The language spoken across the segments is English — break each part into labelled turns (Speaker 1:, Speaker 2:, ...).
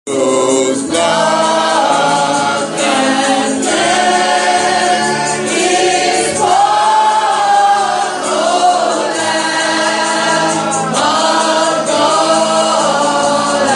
Speaker 1: Whose blood and death is poured, O Lamb of God,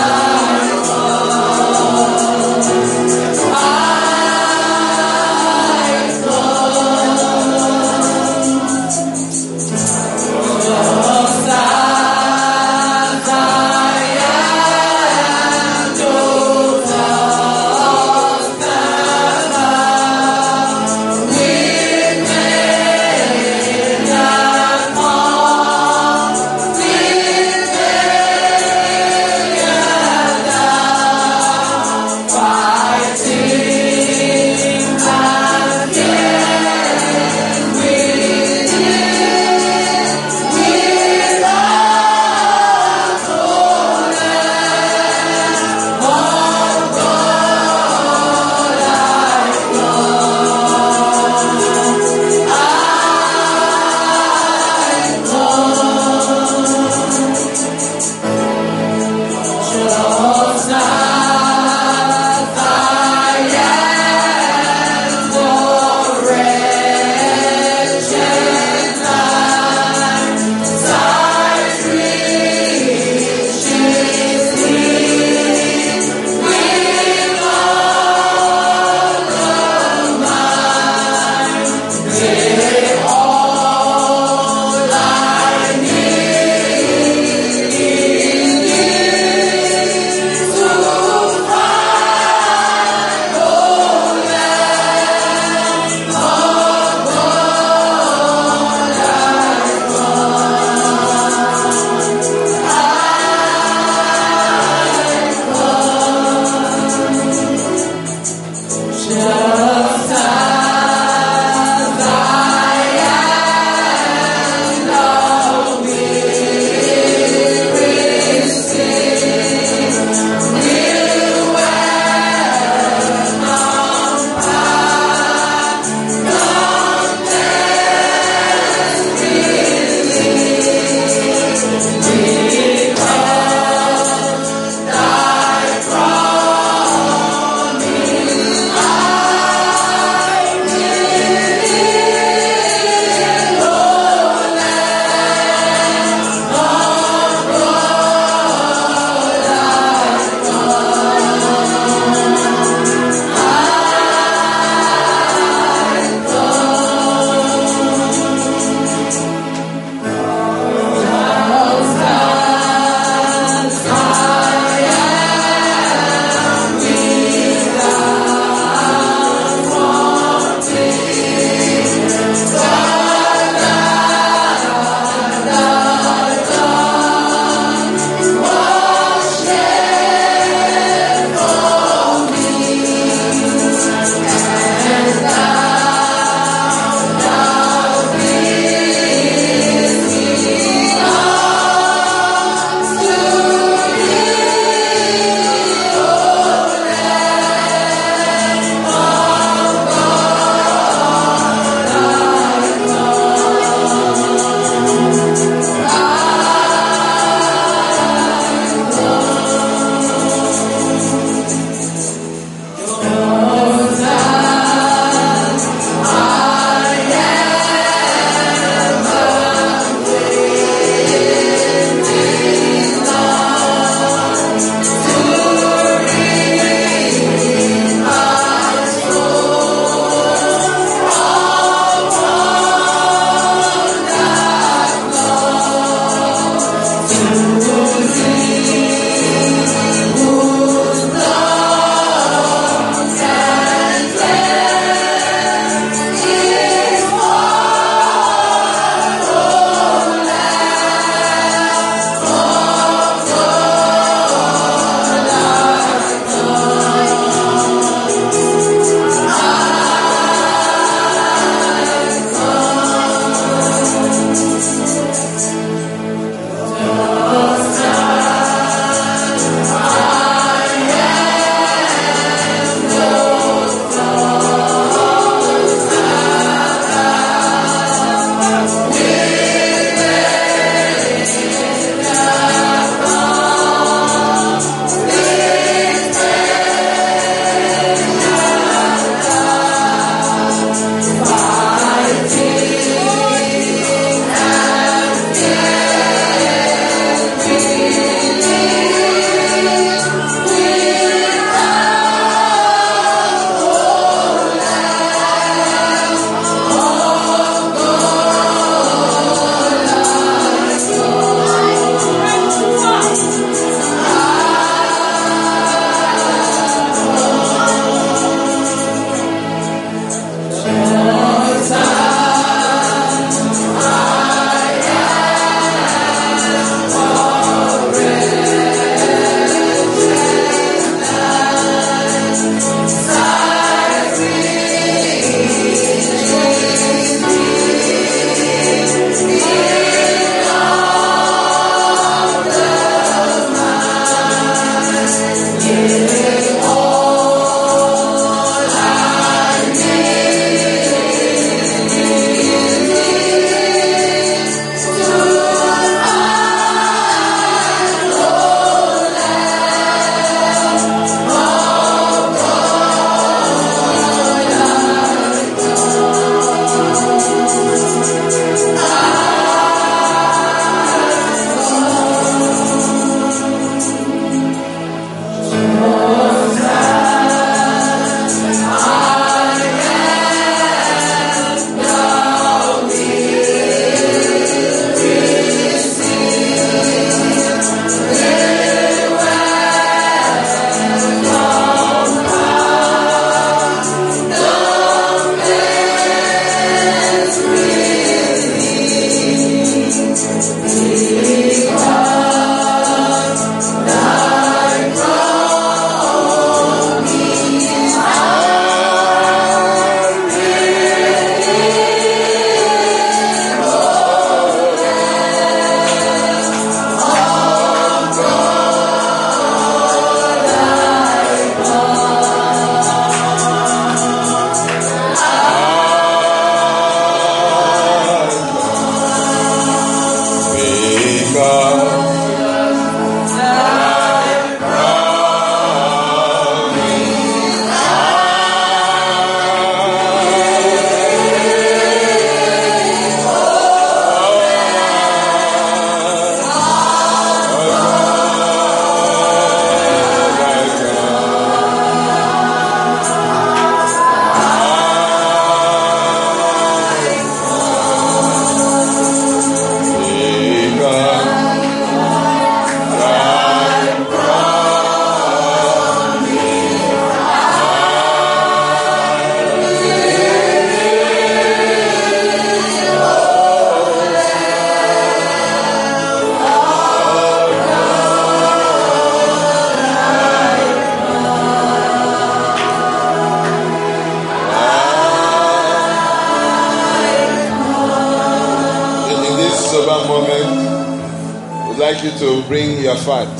Speaker 2: like you to bring your fat.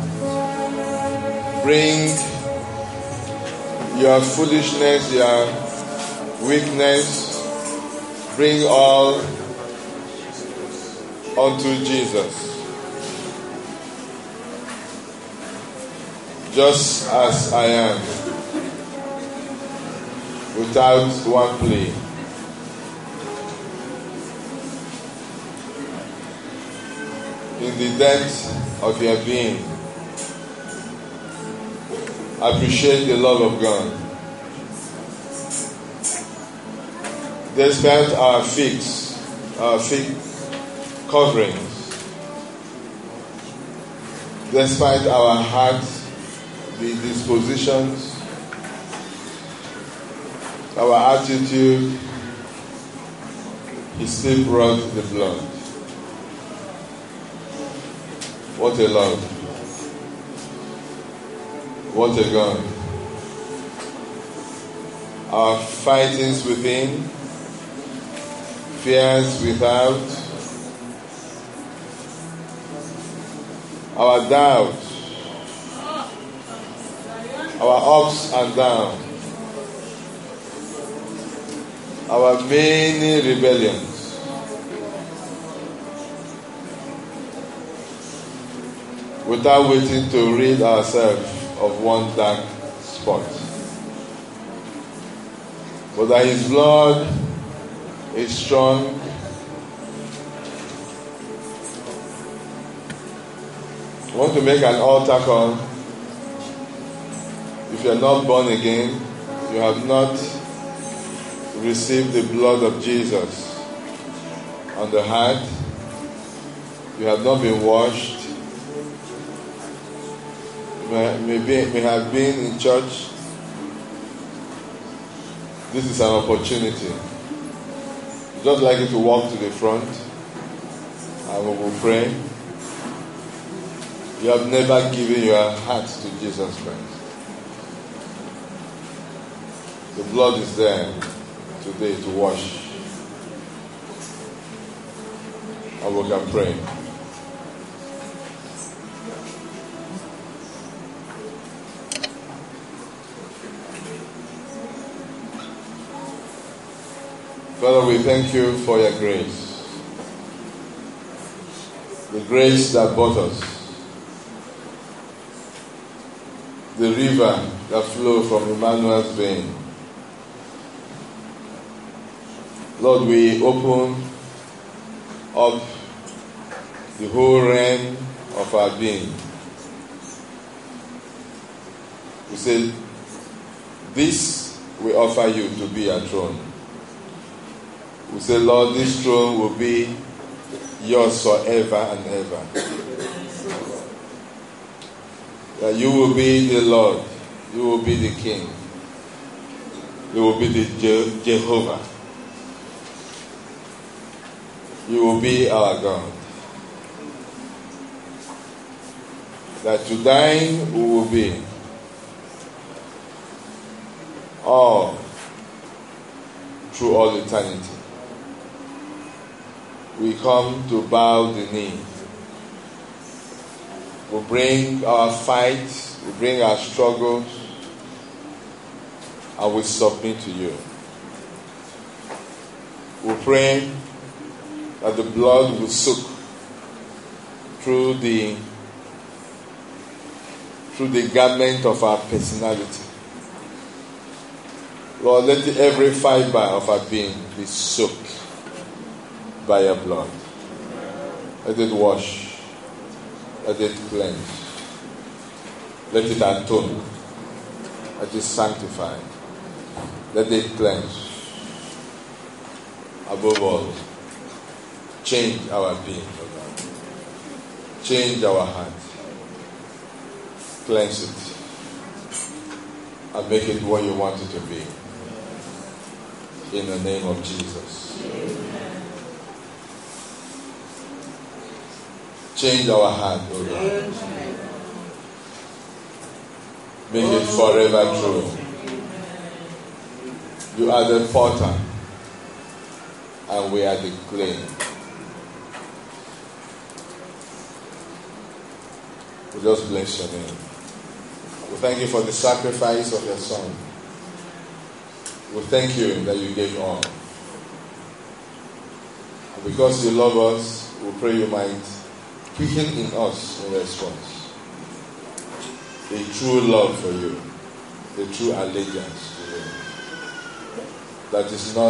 Speaker 2: Bring your foolishness, your weakness. Bring all unto Jesus. Just as I am, without one plea. In the depth of your being, appreciate the love of God. Despite our thick coverings, despite our hearts, the dispositions, our attitude, He still brought the blood. What a love. What a God. Our fightings within, fears without, our doubts, our ups and downs, our many rebellions. Without waiting to rid ourselves of one dark spot. But that His blood is strong. I want to make an altar call. If you are not born again, you have not received the blood of Jesus on the heart, you have not been washed, may have been in church, this is an opportunity. Just like you to walk to the front and we will pray. You have never given your heart to Jesus Christ. The blood is there today to wash. And we can pray. Father, we thank you for your grace. The grace that bought us. The river that flows from Emmanuel's vein. Lord, we open up the whole realm of our being. We say, this we offer you to be our throne. We say, Lord, this throne will be yours forever and ever. That you will be the Lord. You will be the King. You will be the Jehovah. You will be our God. That to thine we will be all through all eternity. We come to bow the knee. We bring our fights, we bring our struggles, and we submit to you. We pray that the blood will soak through the garment of our personality. Lord, let every fiber of our being be soaked by your blood. Let it wash. Let it cleanse. Let it atone. Let it sanctify. Let it cleanse. Above all, change our being, O God. Change our heart. Cleanse it. And make it what you want it to be. In the name of Jesus. Amen. Change our heart, O God. Make it forever true. You are the potter, and we are the clay. We just bless your name. We thank you for the sacrifice of your Son. We thank you that you gave all. And because you love us, we pray you might quicken in us in response. A true love for you, a true allegiance to you. That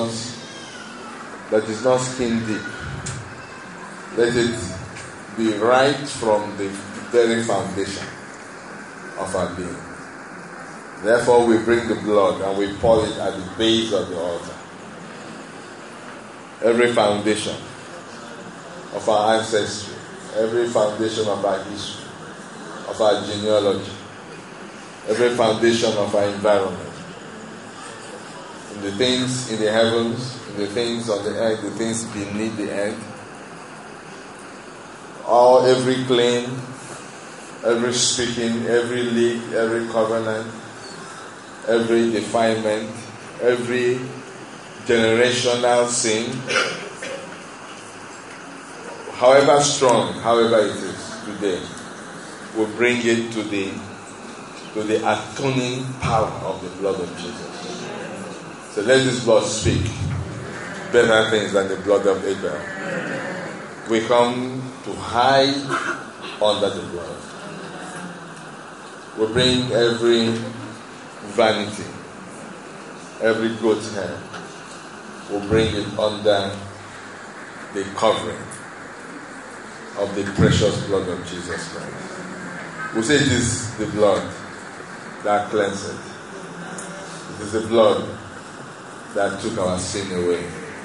Speaker 2: is not skin deep. Let it be right from the very foundation of our being. Therefore, we bring the blood and we pour it at the base of the altar. Every foundation of our ancestry, every foundation of our history, of our genealogy, every foundation of our environment, in the things in the heavens, in the things on the earth, the things beneath the earth, every claim, every speaking, every league, every covenant, every defilement, every generational sin, however strong, however it is today, we bring it to the atoning power of the blood of Jesus. So let this blood speak better things than the blood of Abel. We come to hide under the blood. We bring every vanity, every goat's hair, we bring it under the covering of the precious blood of Jesus Christ. We say it is the blood that cleanseth. It is the blood that took our sin away.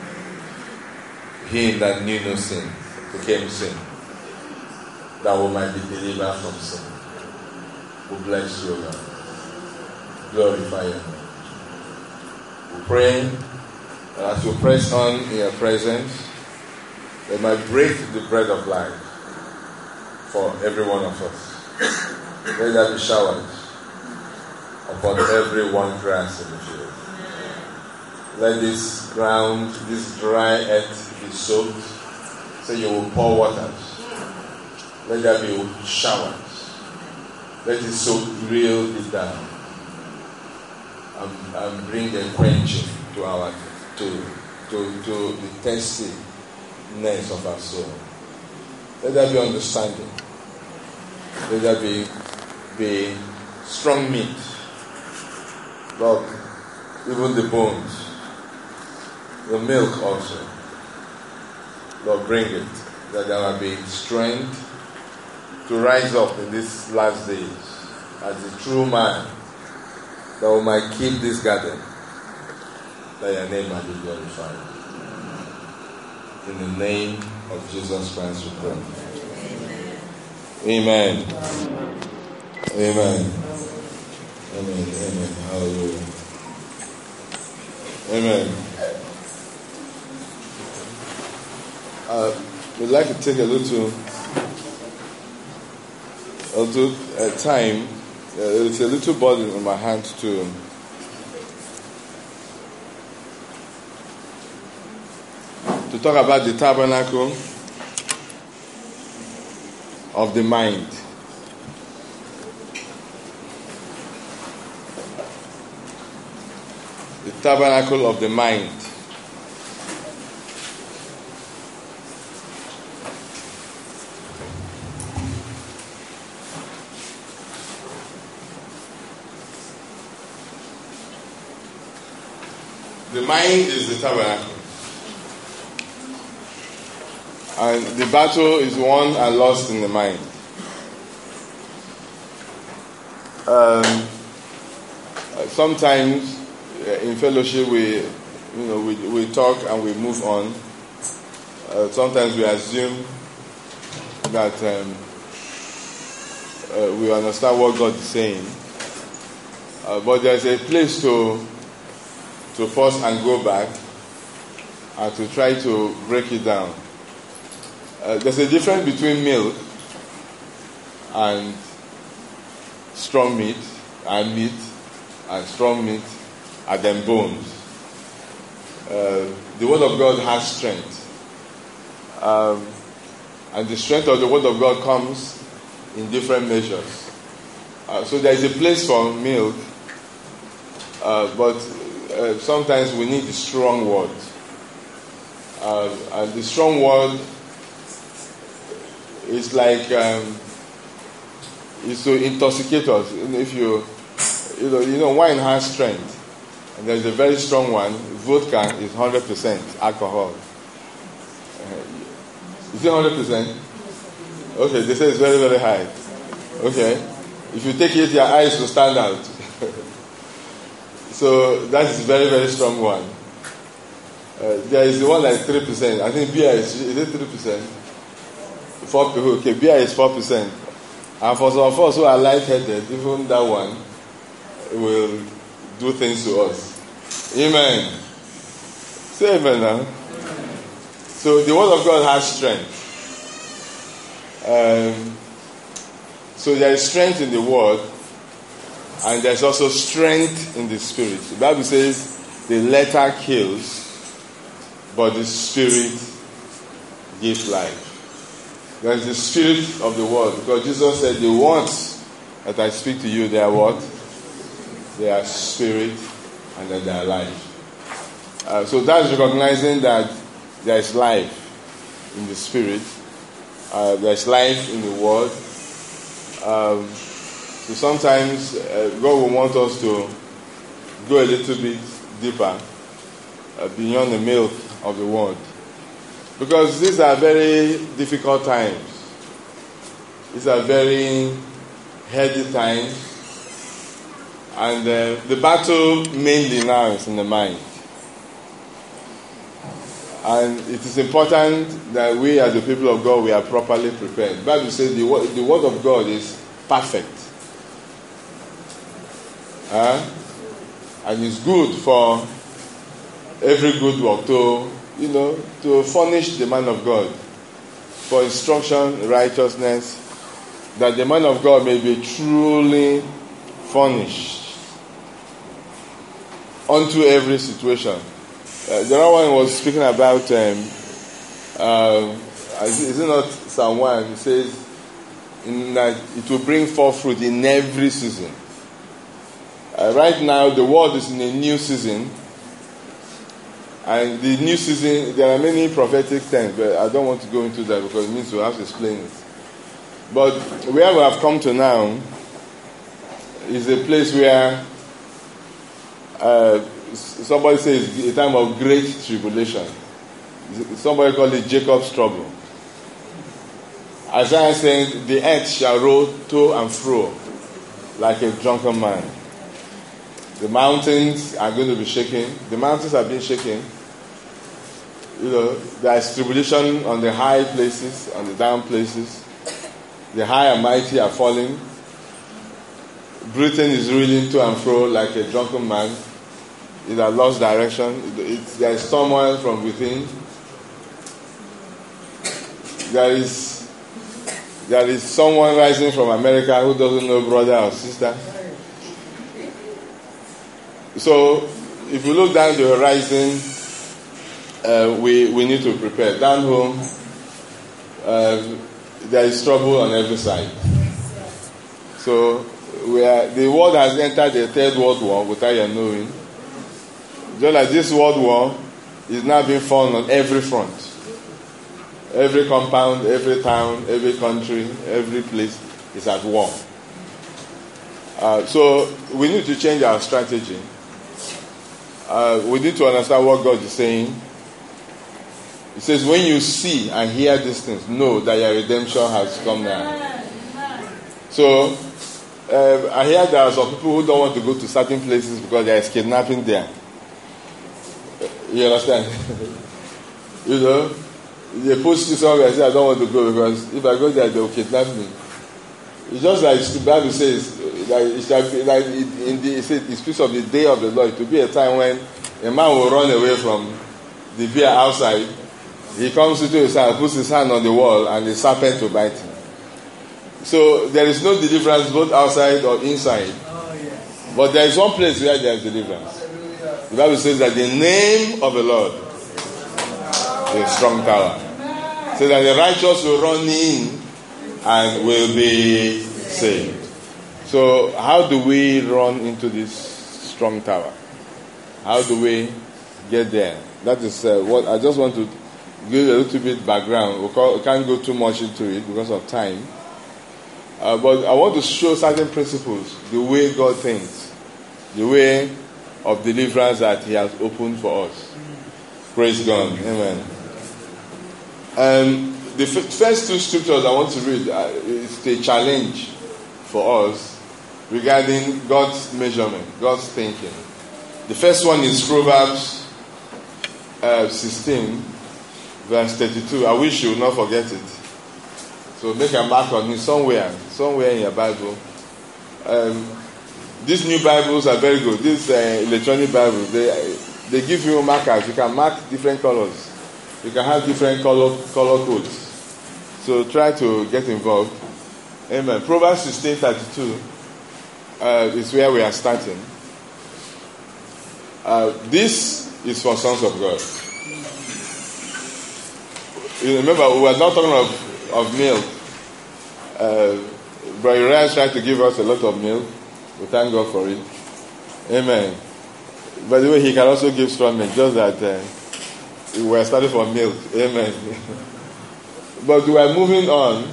Speaker 2: He that knew no sin became sin, that we might be delivered from sin. We bless you, Lord. Glorify you. We pray that as we press on in your presence, they might break the bread of life for every one of us. Let there be showers upon every one grass in the field. Let this ground, this dry earth be soaked, so you will pour waters. Let there be showers. Let it soak real deep down and bring a quenching to the thirstiness of our soul. Let there be understanding. Let there be strong meat. Lord, even the bones, the milk also. Lord, bring it, that there will be strength to rise up in these last days as a true man, that we might keep this garden, that your name might be glorified. In the name of Jesus Christ we pray. Amen. Amen. Amen. Amen. Hallelujah. Amen. We'd like to take a little time. It's a little burden in my hand to talk about the tabernacle of the mind. The tabernacle of the mind. The mind is the tabernacle. And the battle is won and lost in the mind. Sometimes in fellowship we talk and we move on. Sometimes we assume that we understand what God is saying. But there's a place to pause and go back and to try to break it down. There's a difference between milk and strong meat, and meat and strong meat, and then bones. The Word of God has strength. And the strength of the Word of God comes in different measures. So there is a place for milk, but sometimes we need the strong word. And the strong word is like is to intoxicate us. If you know, wine has strength, and there's a very strong one. Vodka is 100% alcohol. Is it 100%? Okay, they say it's very, very high. Okay, if you take it, your eyes will stand out. So that is a very, very strong one. There is the one like 3%. I think beer is it 3%? 4%. Okay, beer is 4%. And for some of us who are light-headed, even that one will do things to us. Amen. Say amen now. So the word of God has strength. So there is strength in the word, and there's also strength in the spirit. The Bible says the letter kills, but the spirit gives life. There is the spirit of the word, because Jesus said the words that I speak to you, they are what? They are spirit, and then they are life. So that's recognizing that there is life in the spirit. There is life in the word. So sometimes God will want us to go a little bit deeper beyond the milk of the word. Because these are very difficult times. These are very heady times. And the battle mainly now is in the mind. And it is important that we as the people of God, we are properly prepared. The Bible says the word of God is perfect. And it's good for every good work to furnish the man of God for instruction, righteousness, that the man of God may be truly furnished unto every situation. The other one was speaking about, is it not Psalm 1? It says that it will bring forth fruit in every season. Right now, the world is in a new season. And the new season, there are many prophetic things, but I don't want to go into that because it means we'll have to explain it. But where we have come to now is a place where somebody says a time of great tribulation. Somebody called it Jacob's trouble. Isaiah saying, the earth shall roll to and fro like a drunken man. The mountains are going to be shaken. The mountains have been shaken. There is tribulation on the high places, on the down places. The high and mighty are falling. Britain is reeling to and fro like a drunken man. It has lost direction. There is turmoil from within. There is someone rising from America who doesn't know brother or sister. So, if you look down the horizon, we need to prepare. Down home, there is trouble on every side. So, the world has entered the Third World War without your knowing. Just like this World War is now being fought on every front. Every compound, every town, every country, every place is at war. So, we need to change our strategy. We need to understand what God is saying. He says, when you see and hear these things, know that your redemption has come now. So, I hear there are some people who don't want to go to certain places because there is kidnapping there. You understand? They push you somewhere and say, I don't want to go because if I go there, they will kidnap me. It's just like the Bible says, it speaks of the day of the Lord. It will be a time when a man will run away from the bear outside. He comes into his hand, puts his hand on the wall, and the serpent will bite him. So there is no deliverance both outside or inside. But there is one place where there is deliverance. The Bible says that the name of the Lord is a strong tower. So that the righteous will run in and will be saved. So, how do we run into this strong tower? How do we get there? That is what I just want to give a little bit background. We can't go too much into it because of time. But I want to show certain principles, the way God thinks, the way of deliverance that He has opened for us. Praise God. Amen. The first two scriptures I want to read is a challenge for us regarding God's measurement, God's thinking. The first one is Proverbs 16, verse 32. I wish you would not forget it. So make a mark on it somewhere in your Bible. These new Bibles are very good. These electronic Bibles, they give you markers. You can mark different colors. You can have different color codes. So try to get involved. Amen. Proverbs 16:32 is where we are starting. This is for sons of God. You remember, we are not talking of milk. Brother Uriah is trying to give us a lot of milk. We thank God for it. Amen. By the way, he can also give strong milk, just that we are starting from milk. Amen. But we are moving on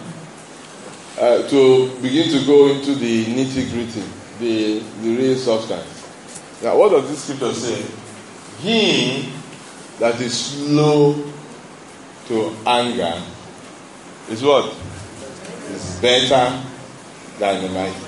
Speaker 2: to begin to go into the nitty-gritty, the real substance. Now, what does this scripture say? He that is slow to anger is what? Is better than the mighty.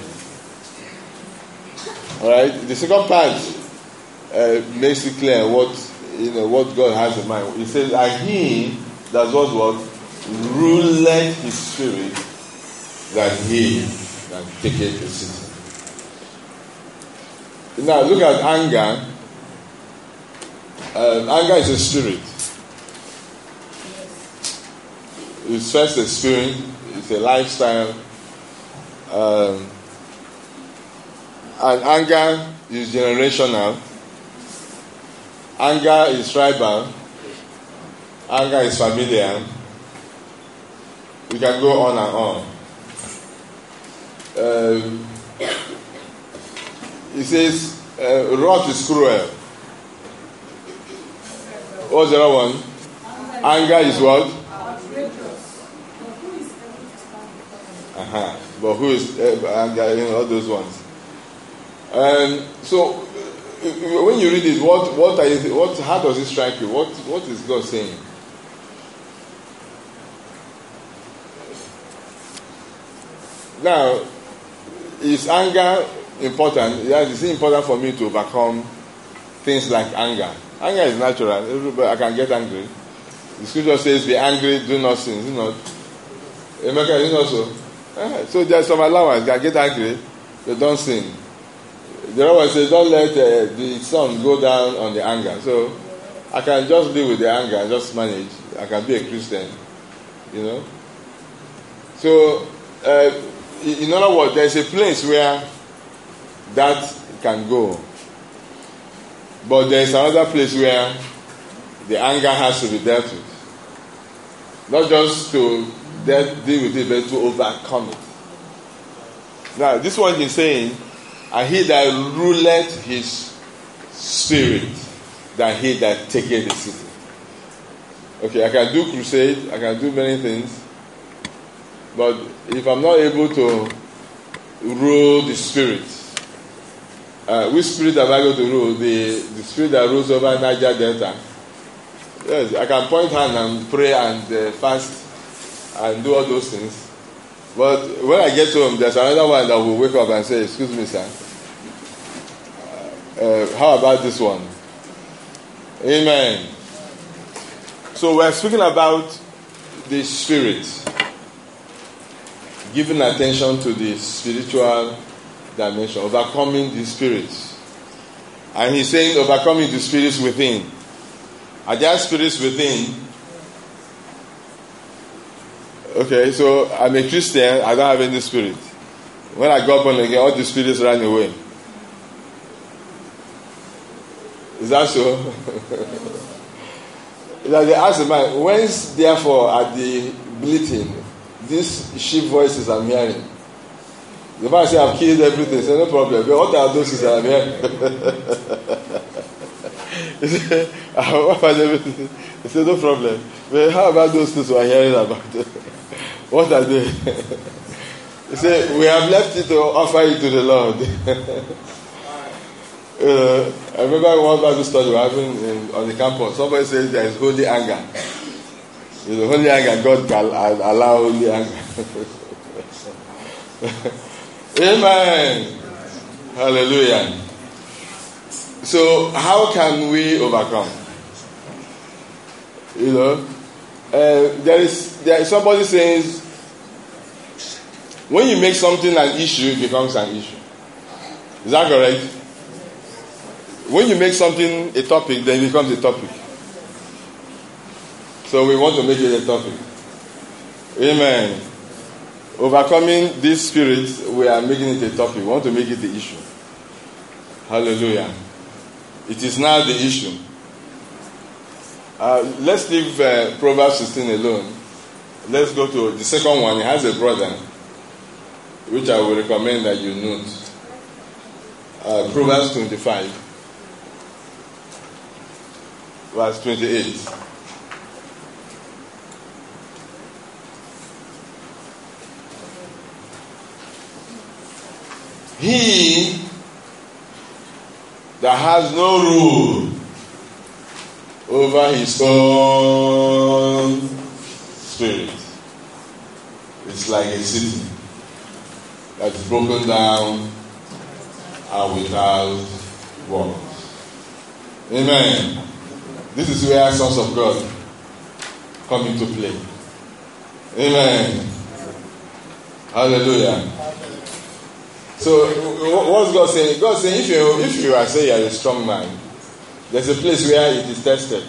Speaker 2: Alright? The second part makes it clear what God has in mind. He says, and he that does what? Ruleth his spirit, that he can take it a city. Now look at anger. Anger is a spirit. It's first a spirit. It's a lifestyle. And anger is generational. Anger is tribal. Anger is familiar. We can go on and on. It says, wrath is cruel. What's the other one? Anger is what? But who is anger? All those ones. So, when you read it, how does it strike you? What is God saying? Now, is anger important? Yes, it's important for me to overcome things like anger. Anger is natural. I can get angry. The scripture says, be angry, do not sin. Is it not? America, is it not so? So there's some allowance. You can get angry, but don't sin. The other one says, don't let the sun go down on the anger. So I can just live with the anger and just manage. I can be a Christian. So, in other words, there's a place where that can go. But there's another place where the anger has to be dealt with. Not just to deal with it, but to overcome it. Now, this one is saying, and he that ruleth his spirit, than he that taketh the city. Okay, I can do crusade, I can do many things, but if I'm not able to rule the spirit, which spirit am I going to rule? The spirit that rules over Niger Delta. Yes, I can point hand and pray and fast and do all those things. But when I get home, there's another one that will wake up and say, excuse me, sir. How about this one? Amen. So we're speaking about the spirit. Giving attention to the spiritual dimension. Overcoming the spirits. And he's saying overcoming the spirits within. Are there spirits within? Okay, so I'm a Christian, I don't have any spirit. When I got born again, all the spirits ran away. Is that so? They asked the man, whence therefore are the bleating, these sheep voices I'm hearing. The man said, I've killed everything. He said, no problem. But what are those that I'm hearing? He said, what are everything? He said, no problem. But how about those things we're hearing about? What are they? He said, we have left it to offer it to the Lord. I remember one Bible study we were having on the campus. Somebody says there is holy anger. Holy anger, God can allow holy anger. Amen. Hallelujah. So, how can we overcome? There is somebody says, when you make something an issue, it becomes an issue. Is that correct? When you make something a topic, then it becomes a topic. So we want to make it a topic. Amen. Overcoming this spirit, we are making it a topic. We want to make it the issue. Hallelujah. It is now the issue. Let's leave Proverbs 16 alone. Let's go to the second one. It has a brother, which I will recommend that you note. Proverbs 25, verse 28. He that has no rule over his own spirit is like a city that is broken down and without walls. Amen. This is where sons of God come into play. Amen. Hallelujah. So, what's God saying? God saying, if you are saying you are a strong man, there's a place where it is tested.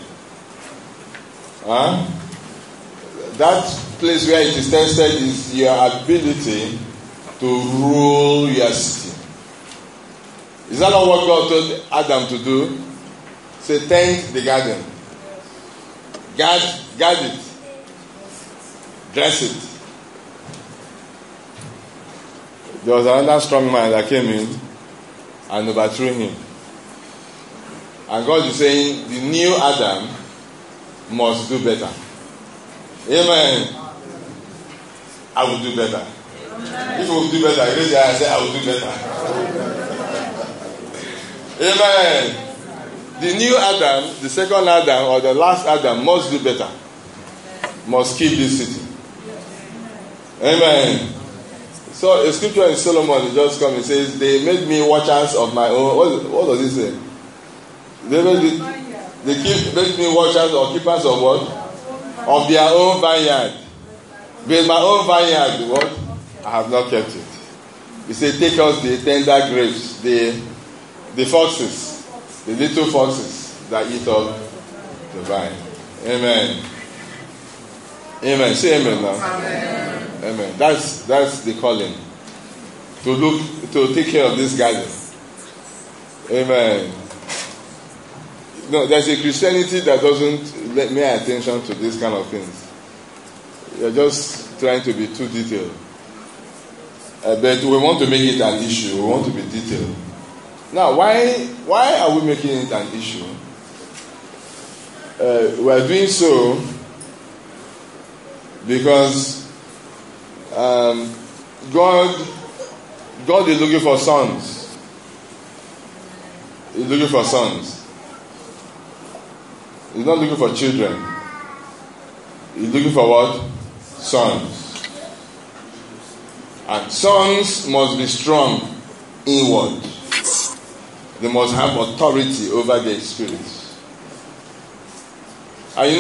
Speaker 2: That place where it is tested is your ability to rule your city. Is that not what God told Adam to do? Say, tend the garden. Guard it. Dress it. There was another strong man that came in and overthrew him. And God is saying, the new Adam must do better. Amen. I will do better. If you will do better, raise your hand and say, I will do better. Amen. The new Adam, the second Adam, or the last Adam must do better. Must keep this city. Amen. So a scripture in Solomon, it just comes and says, they made me watchers of my own. What does it say? They made me watchers or keepers of what? Of their own vineyard. But my own vineyard, what? I have not kept it. He said, take us the tender grapes, the foxes, the little foxes that eat up the vine. Amen. Amen. Say amen now. Amen. Amen. That's the calling. To take care of this garden. Amen. No, there's a Christianity that doesn't pay attention to these kind of things. You're just trying to be too detailed. But we want to make it an issue. We want to be detailed. Now, why are we making it an issue? We are doing so because God is looking for sons. He's looking for sons. He's not looking for children. He's looking for what? Sons. And sons must be strong inward. They must have authority over their spirits. And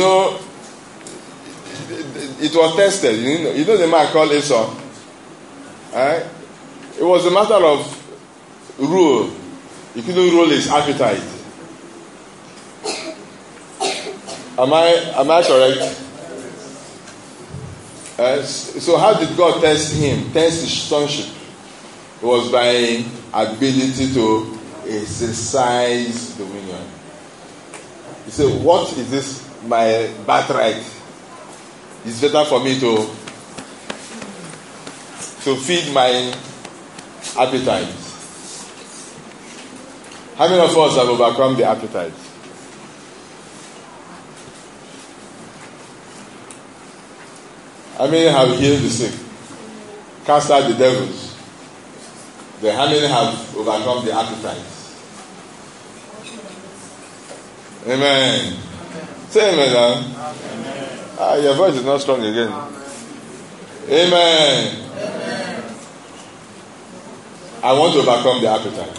Speaker 2: it was tested. You know the man called Esau? Right? It was a matter of rule. He couldn't rule his appetite. Am I correct? So how did God test him? Test his sonship. It was by ability to exercise dominion. He said, what is this, my birthright? It's better for me to to feed my appetite. How many of us have overcome the appetite? How many have healed the sick? Cast out the devils? Then how many have overcome the appetite? Amen. Say amen now. Your voice is not strong again. Amen. I want to overcome the appetite.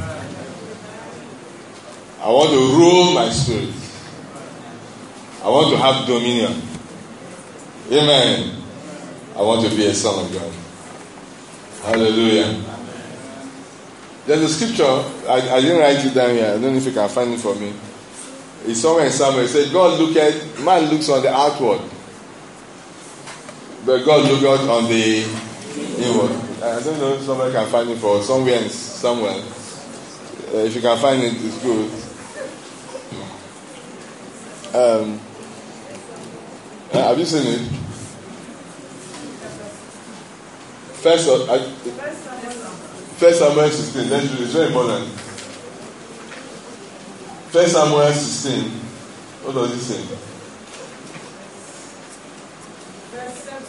Speaker 2: I want to rule my spirit. I want to have dominion. Amen. I want to be a son of God. Hallelujah. There's a scripture, I didn't write it down here. I don't know if you can find it for me. It's somewhere in Samuel. It said, man looks on the outward, but God looks on the inward. I don't know if somebody can find it for somewhere in Samuel. If you can find it, it's good. Have you seen it? First Samuel 16. Let's do it. It's very important. First Samuel 16. What does it say?
Speaker 3: Verse 7.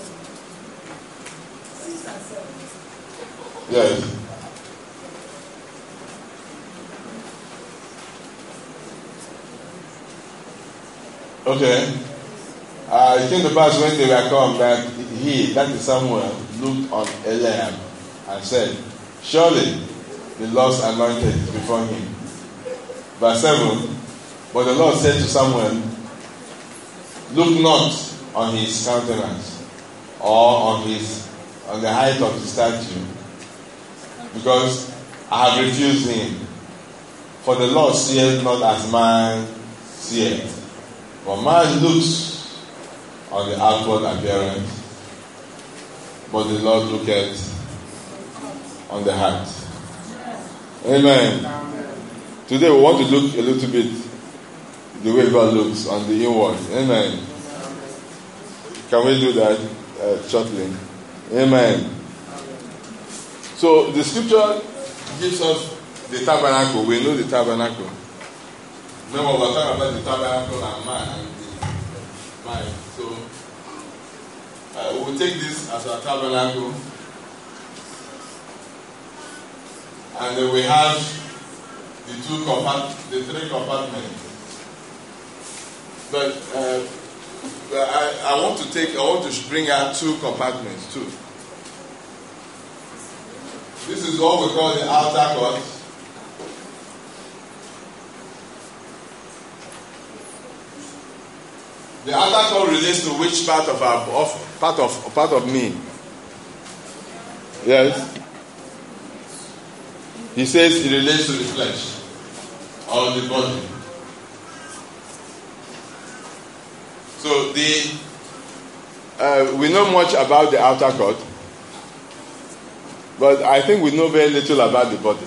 Speaker 3: 6 and 7.
Speaker 2: Yes. Okay. It came to pass when they were come that that is Samuel, looked on Eliab and said, surely the Lord's anointed is before him. Verse 7, but the Lord said to Samuel, look not on his countenance or on the height of his stature, because I have refused him. For the Lord seeth not as man seeth. For man looks on the outward appearance, but the Lord looketh on the heart. Amen. Today we want to look a little bit the way God looks on the inward. Amen. Can we do that shortly? Amen. So the scripture gives us the tabernacle. We know the tabernacle. Remember, we're talking about the tabernacle and man and the mind. So we'll take this as our tabernacle, and then we have the three compartments. But I want to bring out two compartments too. This is what we call the outer court. The outer court relates to which part of me? Yes. He says it relates to the flesh or the body. So we know much about the outer court, but I think we know very little about the body.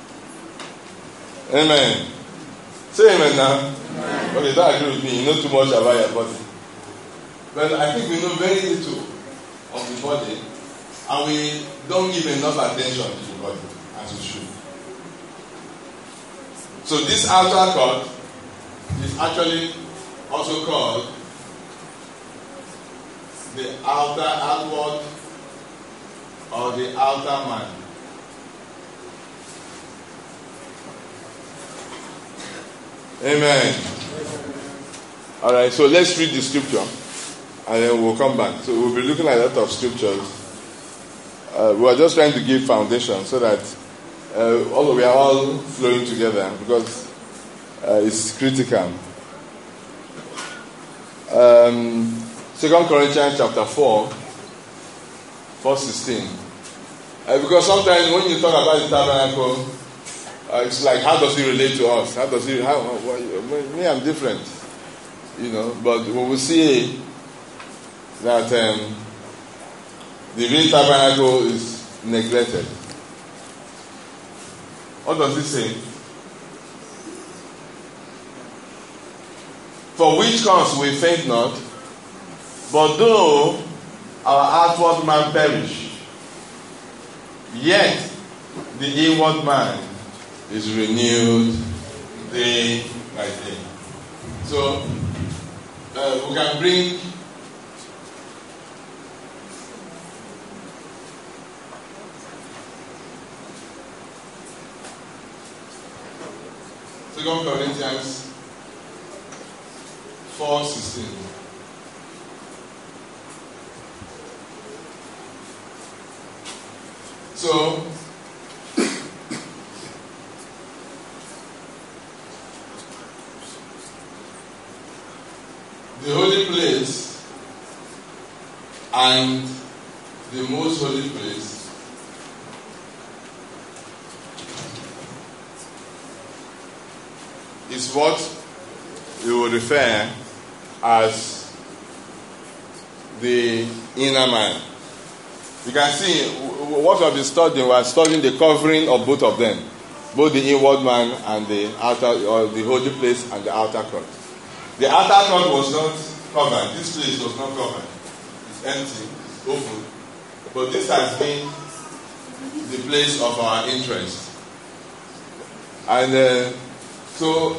Speaker 2: Amen. Say amen now. Amen. Okay, don't agree with me. You know too much about your body. But I think we know very little of the body, and we don't give enough attention to the body as we should. So this outer court is actually also called the outward or the outer man. Amen. All right, so let's read the scripture and then we'll come back. So we'll be looking at a lot of scriptures. We are just trying to give foundation so that we are all flowing together, because it's critical. 2 Corinthians chapter 4, verse 16. Because sometimes when you talk about the tabernacle, it's like, how does it relate to us? Me, I'm different, But we will see that the real tabernacle is neglected. What does it say? For which cause we faint not, but though our outward man perish, Yet the inward man is renewed day by day. So we can bring Second Corinthians 4:16. So the holy place and the most holy place is what we would refer as the inner man. You can see what we have been studying. We are studying the covering of both of them, both the inward man and the outer, or the holy place and the outer court. The outer court was not covered. This place was not covered. It's empty, it's open. But this has been the place of our interest. And so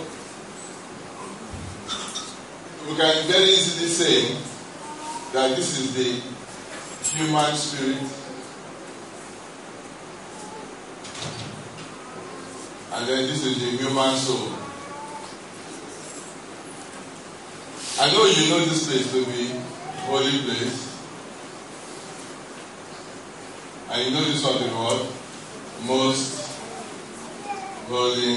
Speaker 2: we can very easily say that this is the human spirit and then this is the human soul. I know you know this place to be holy place, and you know this one to be what? Most holy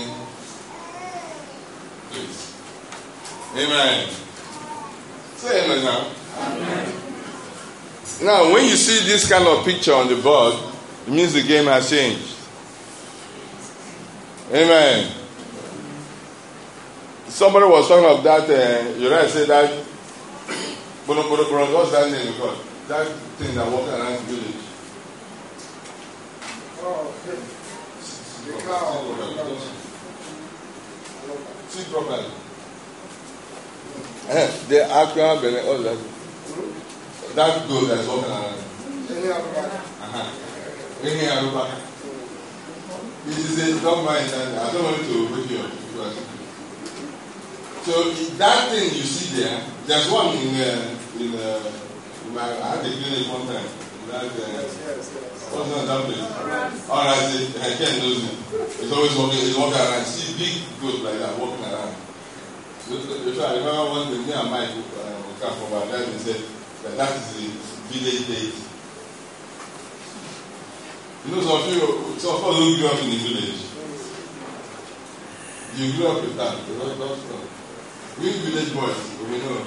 Speaker 2: place. Amen. Say amen now. Amen. Now, when you see this kind of picture on the board, it means the game has changed. Amen. Somebody was talking of that, you know, I said that, what's that name called? That thing that walks around the village.
Speaker 1: Oh, the cow.
Speaker 2: See properly. The aqua, all that. That goat that's walking around. It is a dog mind, and I don't want to wake you up. So that thing you see there, there's one in I had a clinic one time. What's on that place? Alright, I can't lose it. It's always walking around. See big goat like that walking around. So I remember one day, me and Mike come from our dad and said that is the village date. You know, some of you grew up in the village. You grew up with that. We village boys, we know.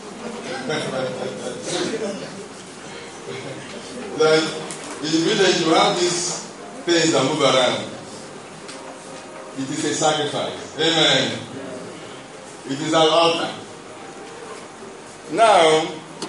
Speaker 2: Then in the village you have these things that move around. It is a sacrifice. Amen. It is an altar. Now,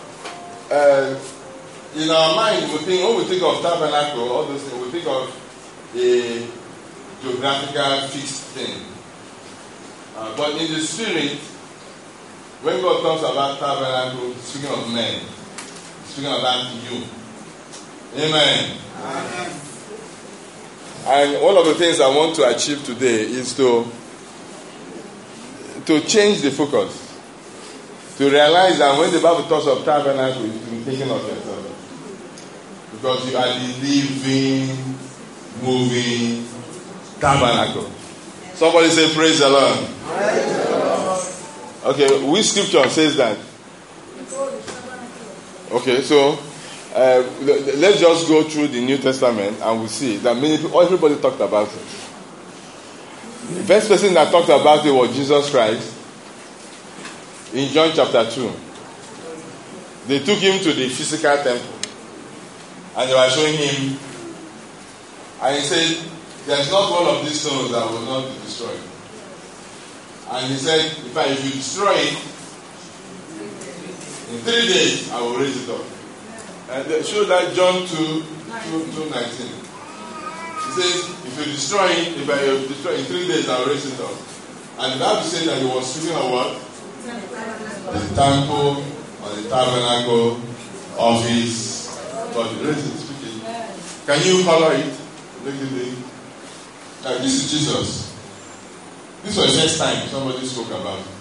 Speaker 2: in our mind, when we think of tabernacle, all those things, we think of a geographical fixed thing. But in the spirit, when God talks about tabernacle, He's speaking of men. He's speaking about you. Amen. Amen. And one of the things I want to achieve today is to change the focus. To realize that when the Bible talks of tabernacle, it's been thinking of yourself. Because you are the living, moving tabernacle. Somebody say, praise the Lord. Praise the Lord. Okay, which scripture says that? Okay, so let's just go through the New Testament and we'll see that everybody talked about it. The first person that talked about it was Jesus Christ. In John chapter 2, they took him to the physical temple and they were showing him, and he said, there's not one of these stones that will not be destroyed. And he said, if you destroy it, in 3 days I will raise it up. And they showed that John 2:19. He says, if you destroy it, in 3 days I will raise it up. And the Bible said that he was speaking of what? The temple or the tabernacle of his body. Speaking. Can you follow it? This is Jesus. This was the first time somebody spoke about it.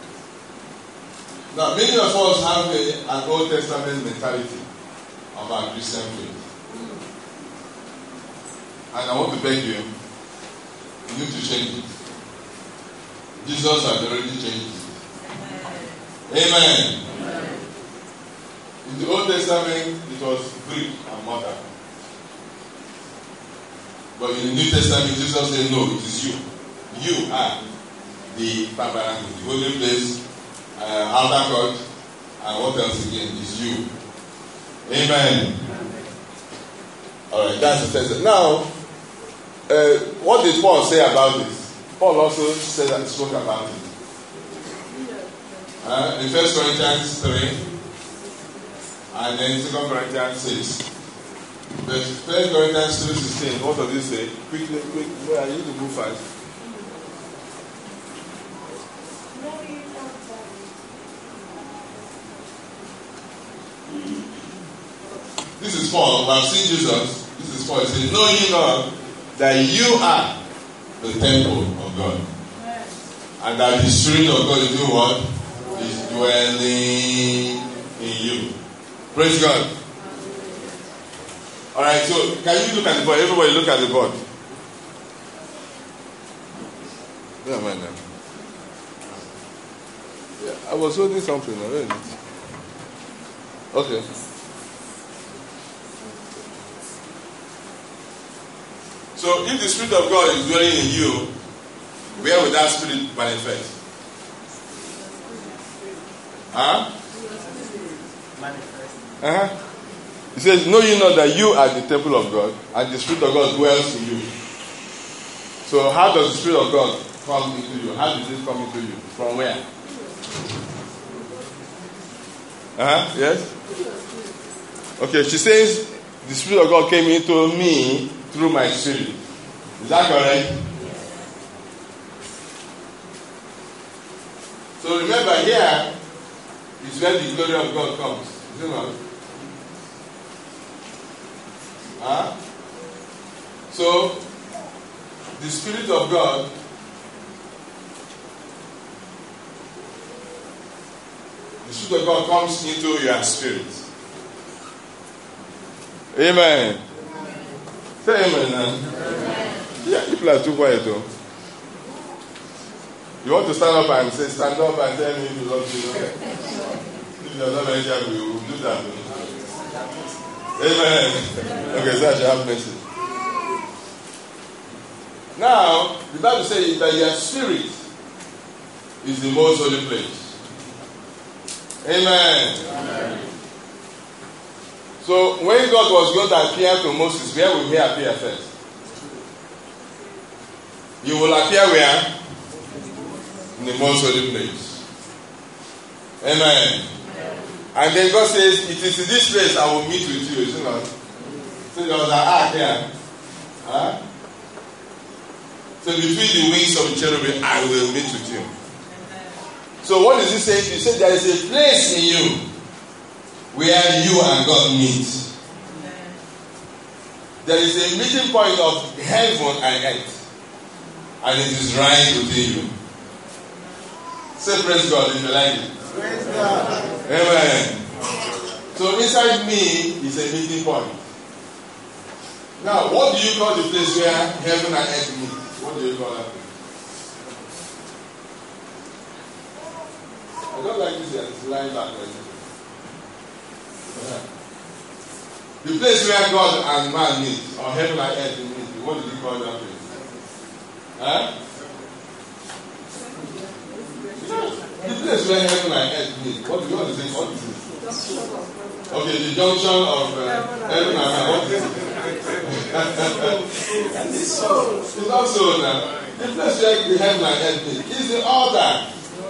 Speaker 2: Now, many of us have an Old Testament mentality of our Christian faith. And I want to beg you, you need to change it. Jesus has already changed it. Amen. In the Old Testament, it was brick and mortar. But in the New Testament, Jesus said, no, it is you. You are the tabernacle, the holy place, outer court, and what else again is you. Amen. Alright, that's the test. Now, what did Paul say about this? Paul also said and spoke about it. In 1 Corinthians 3 and then 2 Corinthians 6. But 1 Corinthians 3:16, what does it say? Quickly, where are you to move fast? This is Paul. We have seen Jesus. This is Paul. He says, know ye not that you are the temple of God, and that the Spirit of God is doing what? Is dwelling in you. Praise God. Alright, so can you look at the board? Everybody look at the board. Yeah, man. Yeah, I was holding something. Where is it? Okay. So if the Spirit of God is dwelling in you, where will that Spirit manifest? Huh? Manifest. He says, know you not that you are the temple of God, and the Spirit of God dwells in you. So how does the Spirit of God come into you? How does it come into you? From where? Yes? Okay, she says, the Spirit of God came into me through my spirit. Is that correct? So remember, here is where the glory of God comes. Is it not? So the Spirit of God comes into your spirit. Amen. Say amen now. Yeah, people are too quiet though. You want to stand up and say, stand up and tell me you love Jesus. If you are not very sure, we will do that. Amen. Okay, so I shall have mercy. Now, the Bible says that your spirit is the most holy place. Amen. Amen. So, when God was going to appear to Moses, where will he appear first? He will appear where? In the most holy place. Amen. And then God says, it is in this place I will meet with you. Is it not? So there was an ark here. So between the wings of the cherubim, I will meet with you. So what is he saying? He said there is a place in you where you and God meet. There is a meeting point of heaven and earth. And it is right within you. Say praise God if you like it. Praise God. Amen. So inside me is a meeting point. Now, what do you call the place where heaven and earth meet? What do you call that place? I don't like this it's lying back. The place where God and man meet, or heaven and earth meet, what do you call that place? The place where heaven and earth meet. What is it? What is it? Okay, the junction of heaven and earth. What is it? It's not so now. The place where the heaven and earth meet is the altar.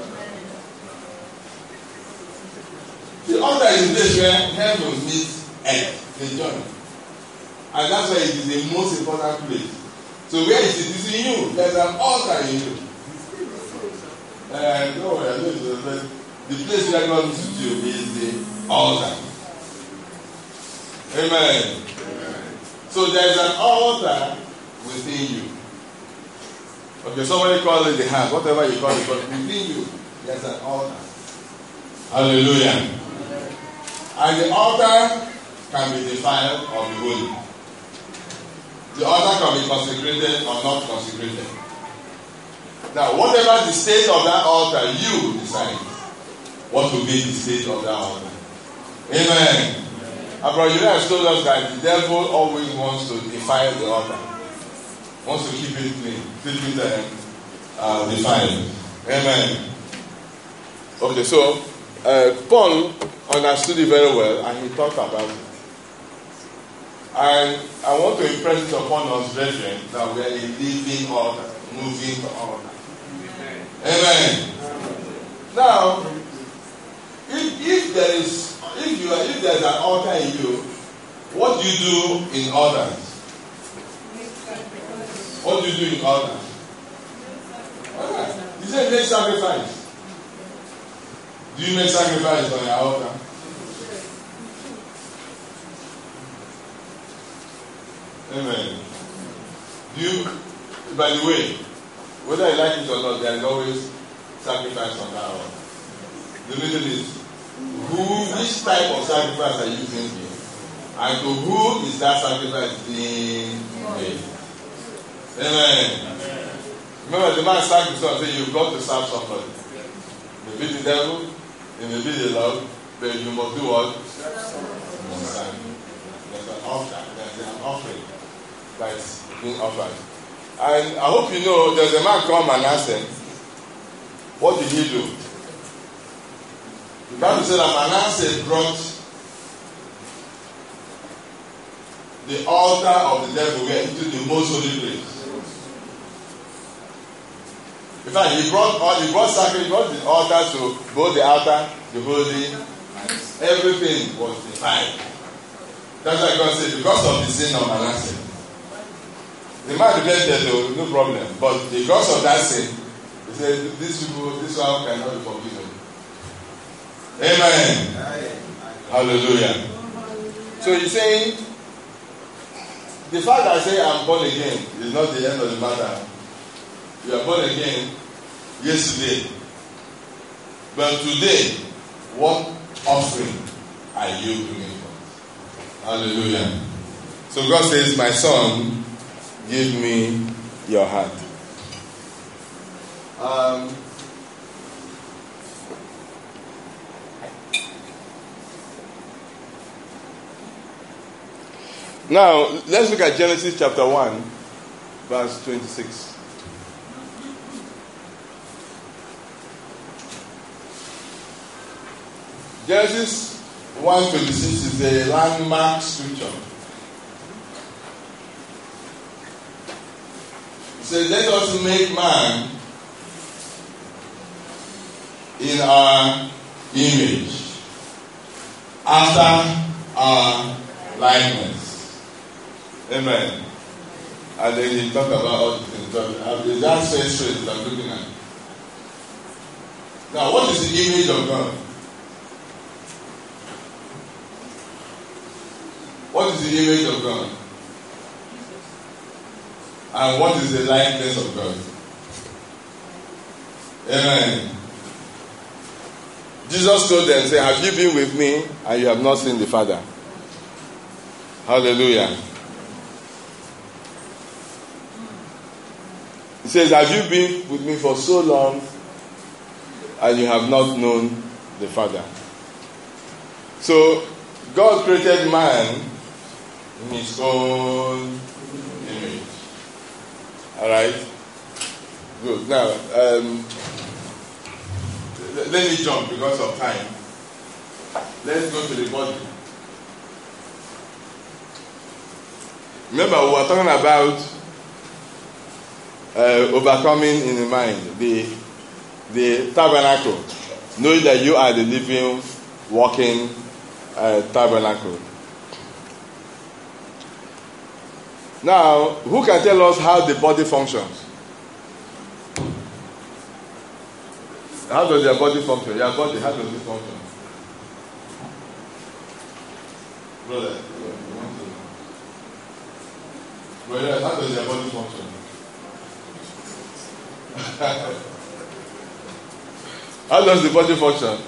Speaker 2: The altar is the place where heaven meets earth. They join. And that's why it is the most important place. So where is it? It's in you. There's an altar in you. No, the place where God meets with you is the altar. Amen. So there's an altar within you. Okay, somebody call it the heart, whatever you call it, but within you, there's an altar. Hallelujah. And the altar can be defiled or be holy. The altar can be consecrated or not consecrated. Now, whatever the state of that altar, you decide what will be the state of that altar. Amen. Brother Uriah has told us that the devil always wants to defile the altar. Wants to keep it clean, keep it defiled. Amen. Okay, so Paul understood it very well and he talked about it. And I want to impress it upon us, brethren, that we are a living altar, moving altar. Amen. Now, if there's an altar in you, what do you do in altars? What do you do in altars? You say make sacrifice. Do you make sacrifice on your altar? Amen. Do you, by the way, whether you like it or not, there is always sacrifice on that altar. The middle is, which type of sacrifice are you thinking? And to who is that sacrifice being made? Amen. Remember, the man sang the song and said, you've got to serve somebody. Maybe the devil, it may be the Lord, but you must do what? You must serve. There's an altar, there's an offering that is being offered. And I hope you know, there's a man called Manasseh. What did he do? The Bible said that Manasseh brought the altar of the devil into the most holy place. In fact, he brought the altar to both the altar, the holy, and everything was defiled. That's why God said, because of the sin of Manasseh. The man repented though, no problem. But because of that sin, he said, these people, this one cannot be forgiven. Amen. Hallelujah. So he's saying, the fact that I say I'm born again is not the end of the matter. You are born again yesterday. But today, what offering are you bringing forth? Hallelujah. So God says, my son, give me your heart. Now, let's look at Genesis chapter 1, verse 26. Genesis 1:26 is a landmark scripture. It says, let us make man in our image, after our likeness. Amen. And then he talked about all the things. That's first phrase that I'm looking at. Now, what is the image of God? What is the image of God? And what is the likeness of God? Amen. Jesus told them, say, have you been with me and you have not seen the Father? Hallelujah. He says, have you been with me for so long and you have not known the Father? So, God created man in his own image. Alright? Good. Now, let me jump because of time. Let's go to the body. Remember, we were talking about overcoming in the mind, the tabernacle, knowing that you are the living, walking tabernacle. Now, who can tell us how the body functions? How does your body function? Your body, how does it function? Brother, you want to know? Brother, how does your body function? How does the body function?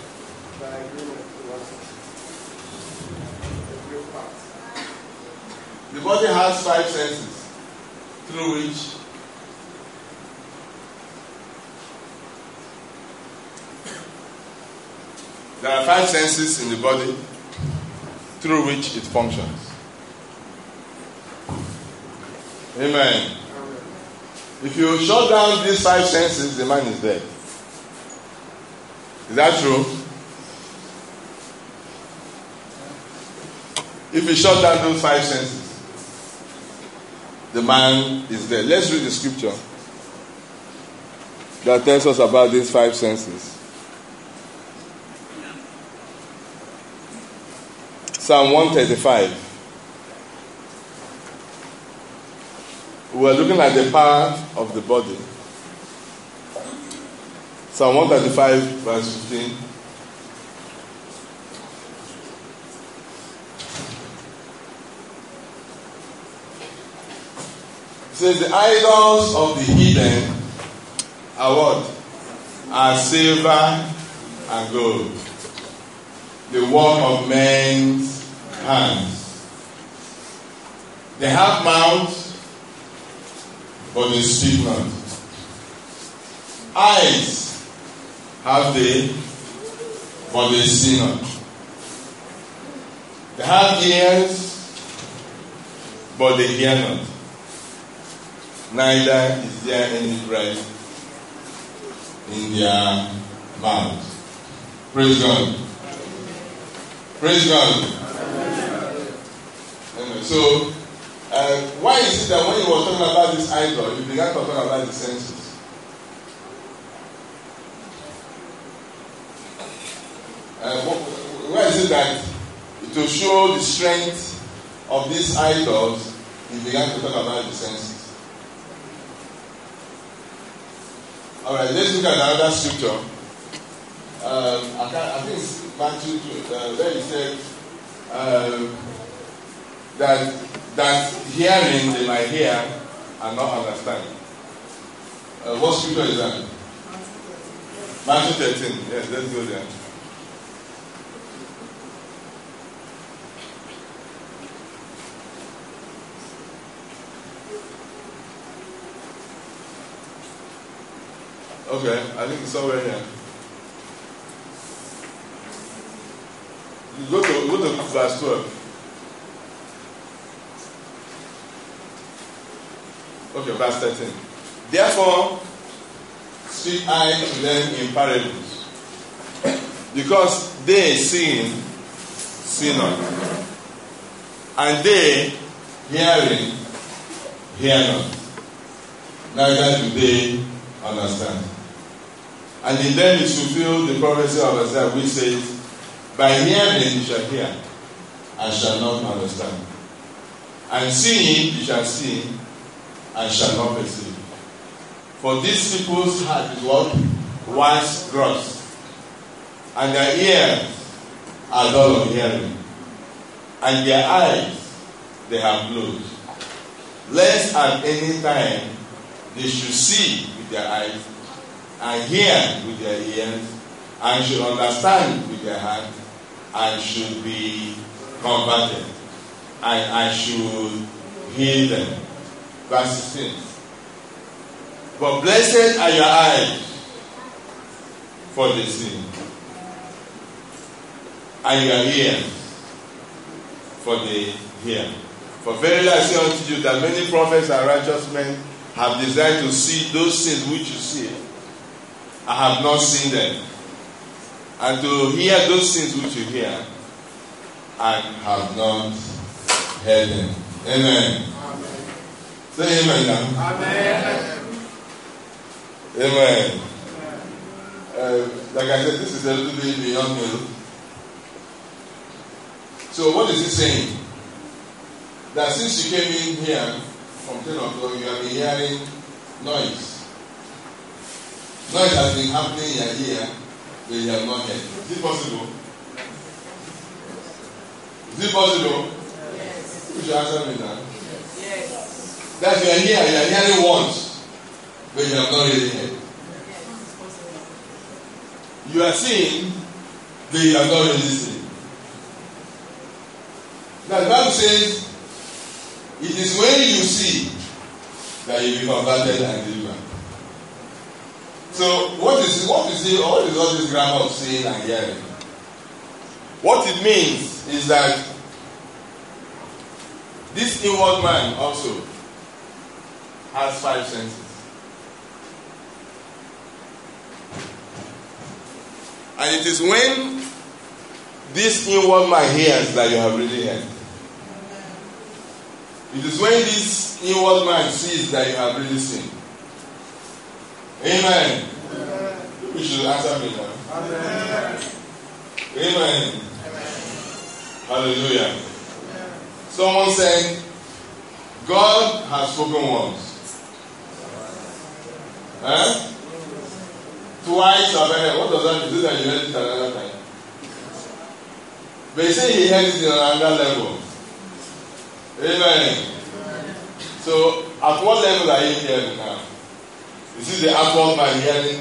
Speaker 2: The body has 5 senses through which there are 5 senses in the body through which it functions. Amen. If you shut down these 5 senses, the man is dead. Is that true? If you shut down those 5 senses, the man is dead. Let's read the scripture that tells us about these 5 senses. Psalm 135. We're looking at the power of the body. Psalm 135, verse 15. It says, the idols of the heathen are what? Are silver and gold, the work of men's hands. They have mouths, but they speak not. Eyes have they, but they see not. They have ears, but they hear not. Neither is there any breath in their mouth. Praise God. Praise God. Anyway, so, why is it that when you were talking about this idol, you began talking about the senses? Why is it that to show the strength of these idols, you began to talk about the senses? Alright, let's look at another scripture. I think it's Matthew 2, where he said that hearing they might hear and not understand. What scripture is that? Matthew 13. Yes, let's go there. Okay, I think it's somewhere here. Go to verse 12. Okay, verse 13. Therefore, speak I to them in parables, because they seeing, see not, and they hearing, hear not, neither do they understand. And in them is fulfilled the prophecy of Isaiah, which says, by hearing you shall hear, and shall not understand. And seeing you shall see, and shall not perceive. For these people's heart is what? Once gross, and their ears are dull of hearing, and their eyes they have closed, lest at any time they should see with their eyes, and hear with their ears, and should understand with their heart, and should be converted, and I should heal them. Verse 16. But blessed are your eyes, for they see, and your ears, for they hear. For verily I say unto you that many prophets and righteous men have desired to see those things which you see, I have not seen them, and to hear those things which you hear, and have not heard them. Amen. Say amen now. Amen. Amen. Like I said, this is a little bit beyond me. So what is he saying? That since you came in here from 10 o'clock, you have been hearing noise. Noise has been happening in your ear, but you have not heard. Is it possible? Is it possible?
Speaker 3: Yes.
Speaker 2: You should answer me now.
Speaker 3: Yes.
Speaker 2: That you are hearing once, but you have not really heard. You are seeing, but you have not really seen. Now the Bible says, it is when you see that you become converted and delivered. So what is all this grammar of seeing and hearing? What it means is that this inward man also has 5 senses. And it is when this inward man hears that you have really heard. It is when this inward man sees that you have really seen. Amen. You should answer me now. Amen. Amen. Hallelujah. Someone said, God has spoken once. Twice I've heard. What does that mean? Is it that you heard it another time? But he said he heard it in another level. Amen. So, at what level are you hearing now? Is it the outward man hearing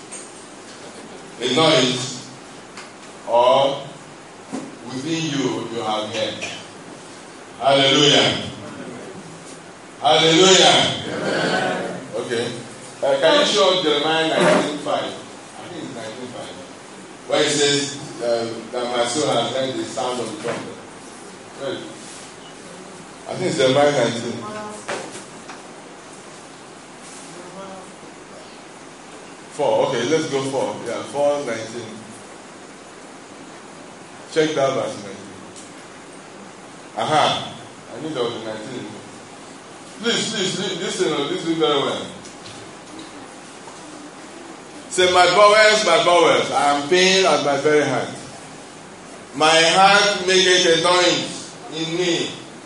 Speaker 2: a noise, or within you have heard? Hallelujah. Hallelujah. Okay. Can you show Jeremiah 19:5? I think it's 19:5. Where it says that my soul has heard the sound of the trumpet. Right. I think it's Jeremiah 19. Okay, let's go 4. Yeah, 4:19. Check that verse 19. Aha. I knew that was 19. Please, listen very well. Say, my bowels, I am pain at my very heart. My heart maketh a noise in me.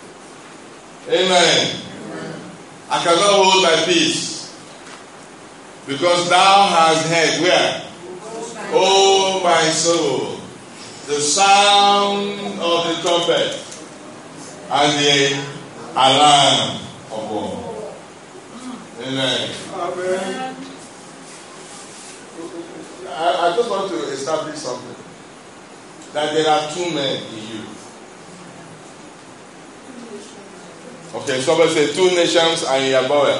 Speaker 2: Amen. I cannot hold my peace. Because thou hast heard where? Oh my soul, the sound of the trumpet and the alarm of war. Amen. Amen. I just want to establish something. That there are 2 men in you. Okay, somebody say 2 nations are in your bowel.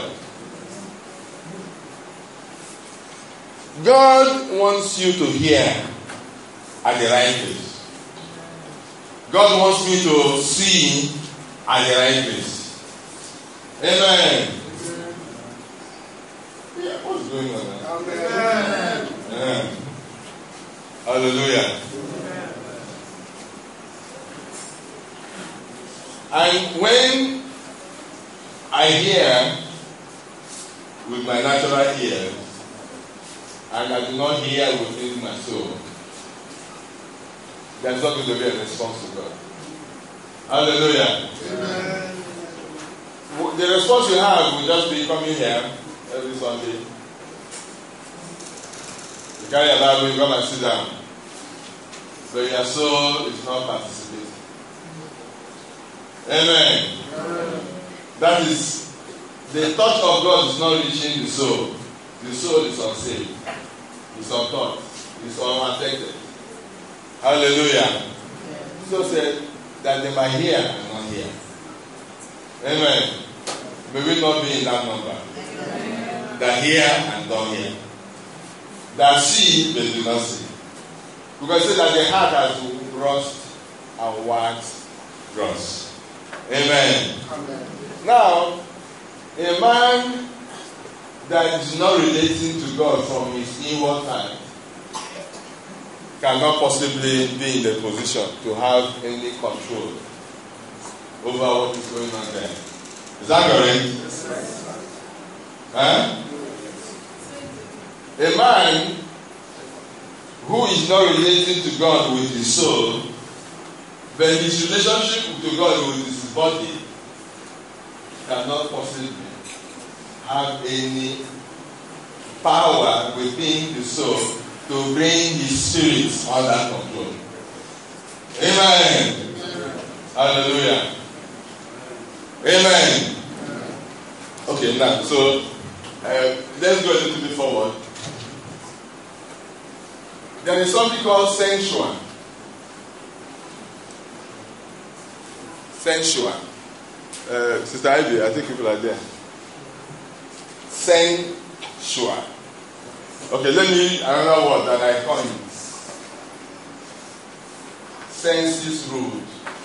Speaker 2: God wants you to hear at the right place. God wants me to see at the right place. Amen. Yeah, what's going on now? Amen. Amen. Hallelujah. And when I hear with my natural ears, and I do not hear within my soul, there's not going to be a response to God. Hallelujah. Amen. The response you have will just be coming here every Sunday. You carry a Bible, you come and sit down. But your soul is not participating. Amen. Amen. That is, the touch of God is not reaching the soul. The soul is unsaved. It's untaught. It's unaffected. Hallelujah. Jesus said that they might hear and not hear. Amen. May we not be in that number. Amen. That hear and don't hear. That see but do not see. Because it says that the heart has rust and wax dross. Amen. Amen. Now, a man that is not relating to God from his inward time cannot possibly be in the position to have any control over what is going on there. Is that correct? Huh? A man who is not relating to God with his soul, but his relationship to God with his body cannot possibly have any power within the soul to bring his spirit under control. Amen. Hallelujah. Amen. Okay, now, so let's go a little bit forward. There is something called sensual. Sensual. Sister Ivy, I think people are there. Sensual. Okay, let me another word that I call it. Senses ruled.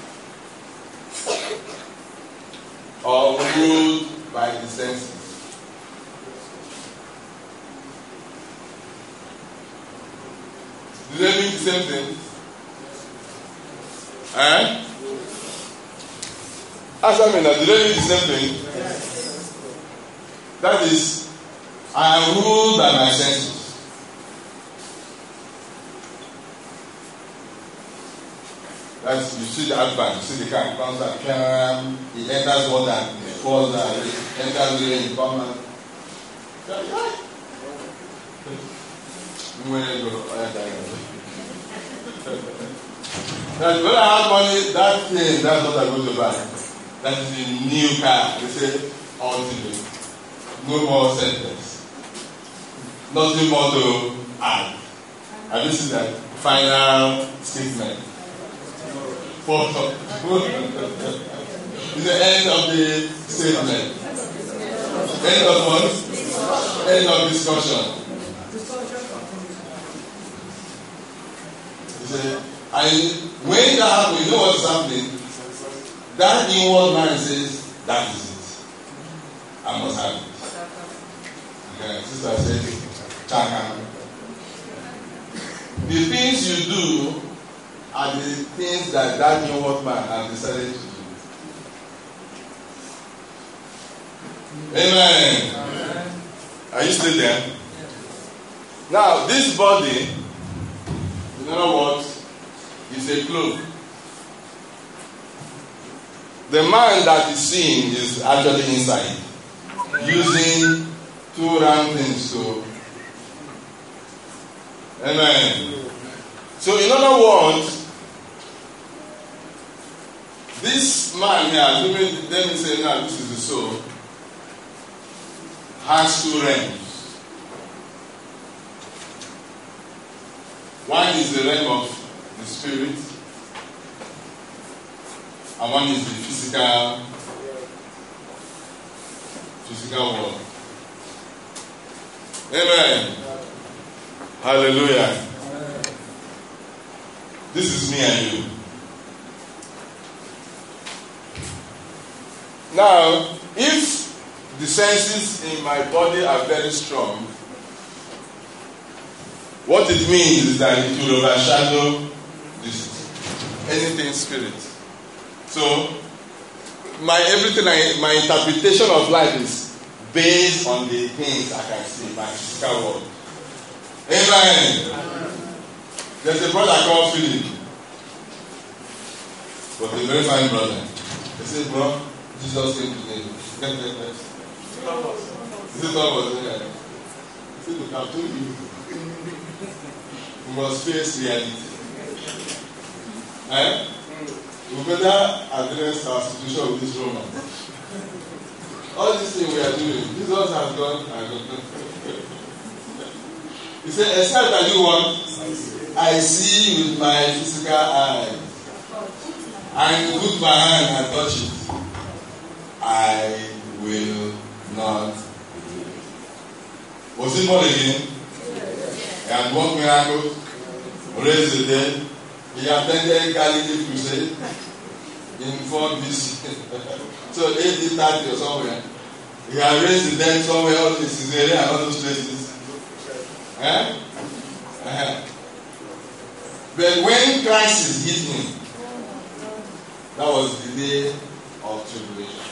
Speaker 2: Or ruled by the senses. Do they mean the same thing? Eh? Ask me now, do they mean the same thing? Yes. That is, I am ruled by my senses. That's, you see the advance, you see the car, it comes out, it enters water, it falls down, it enters rain, it comes out. When I have money, that thing, that's what I go to buy. That is the new car. They say, ultimate. No more sentence. Nothing more to add. And this is the final statement. It's the end of the statement. End of what? End of discussion. And when that happens, you know what's happening? That inward man says, that is it. I must have it. Okay, sister said, Chaka. The things you do are the things that inward man has decided to do. Amen. Amen. Are you still there? Yes. Now, this body, in other words, is a cloak. The man that is seen is actually inside, using two round things to. Amen. So, in other words, this man here, let me say now, this is the soul, has two realms. One is the realm of the spirit, and one is the physical world. Amen. Hallelujah. This is me and you. Now, if the senses in my body are very strong, what it means is that it will overshadow this anything spirit. So, my interpretation of life is based on the things I can see, my physical world. Amen. There's a brother called Philip, but a very fine brother. He said, bro, Jesus came today. Is it Thomas? He said, look, I told you. We must face reality. We better address our situation with this Romans. All these things we are doing, Jesus has gone and gone. He said, except that you want, I see with my physical eyes. I put my hand and touch it. I will not believe. Was he born again? He had worked miracles, raised the dead. He attended Galilee crusade in 4 BC. So 1830 or somewhere. He had raised the dead somewhere else in Caesarea and all those places. But when crisis hit him, that was the day of tribulation.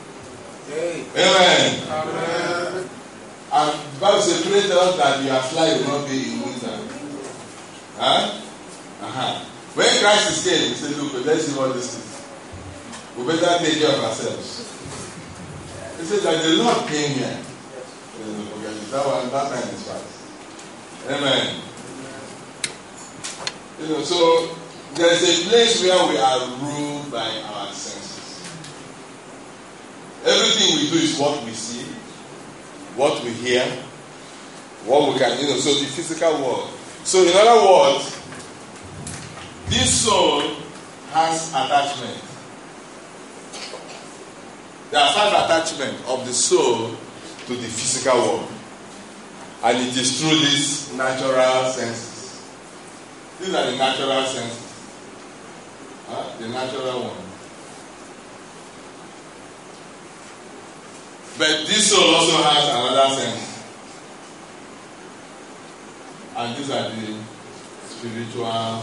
Speaker 2: Amen. Amen. And the Bible says, pray us that your fly will not be in winter. When crisis came, he said, look, let's see what this is. We better take care of ourselves. He said that the Lord came here. That time is fast. Amen. So there is a place where we are ruled by our senses. Everything we do is what we see, what we hear, what we can, so the physical world. So in other words, this soul has attachment. There are 5 attachments of the soul to the physical world. And it is through these natural senses. These are the natural senses. The natural one. But this soul also has another sense. And these are the spiritual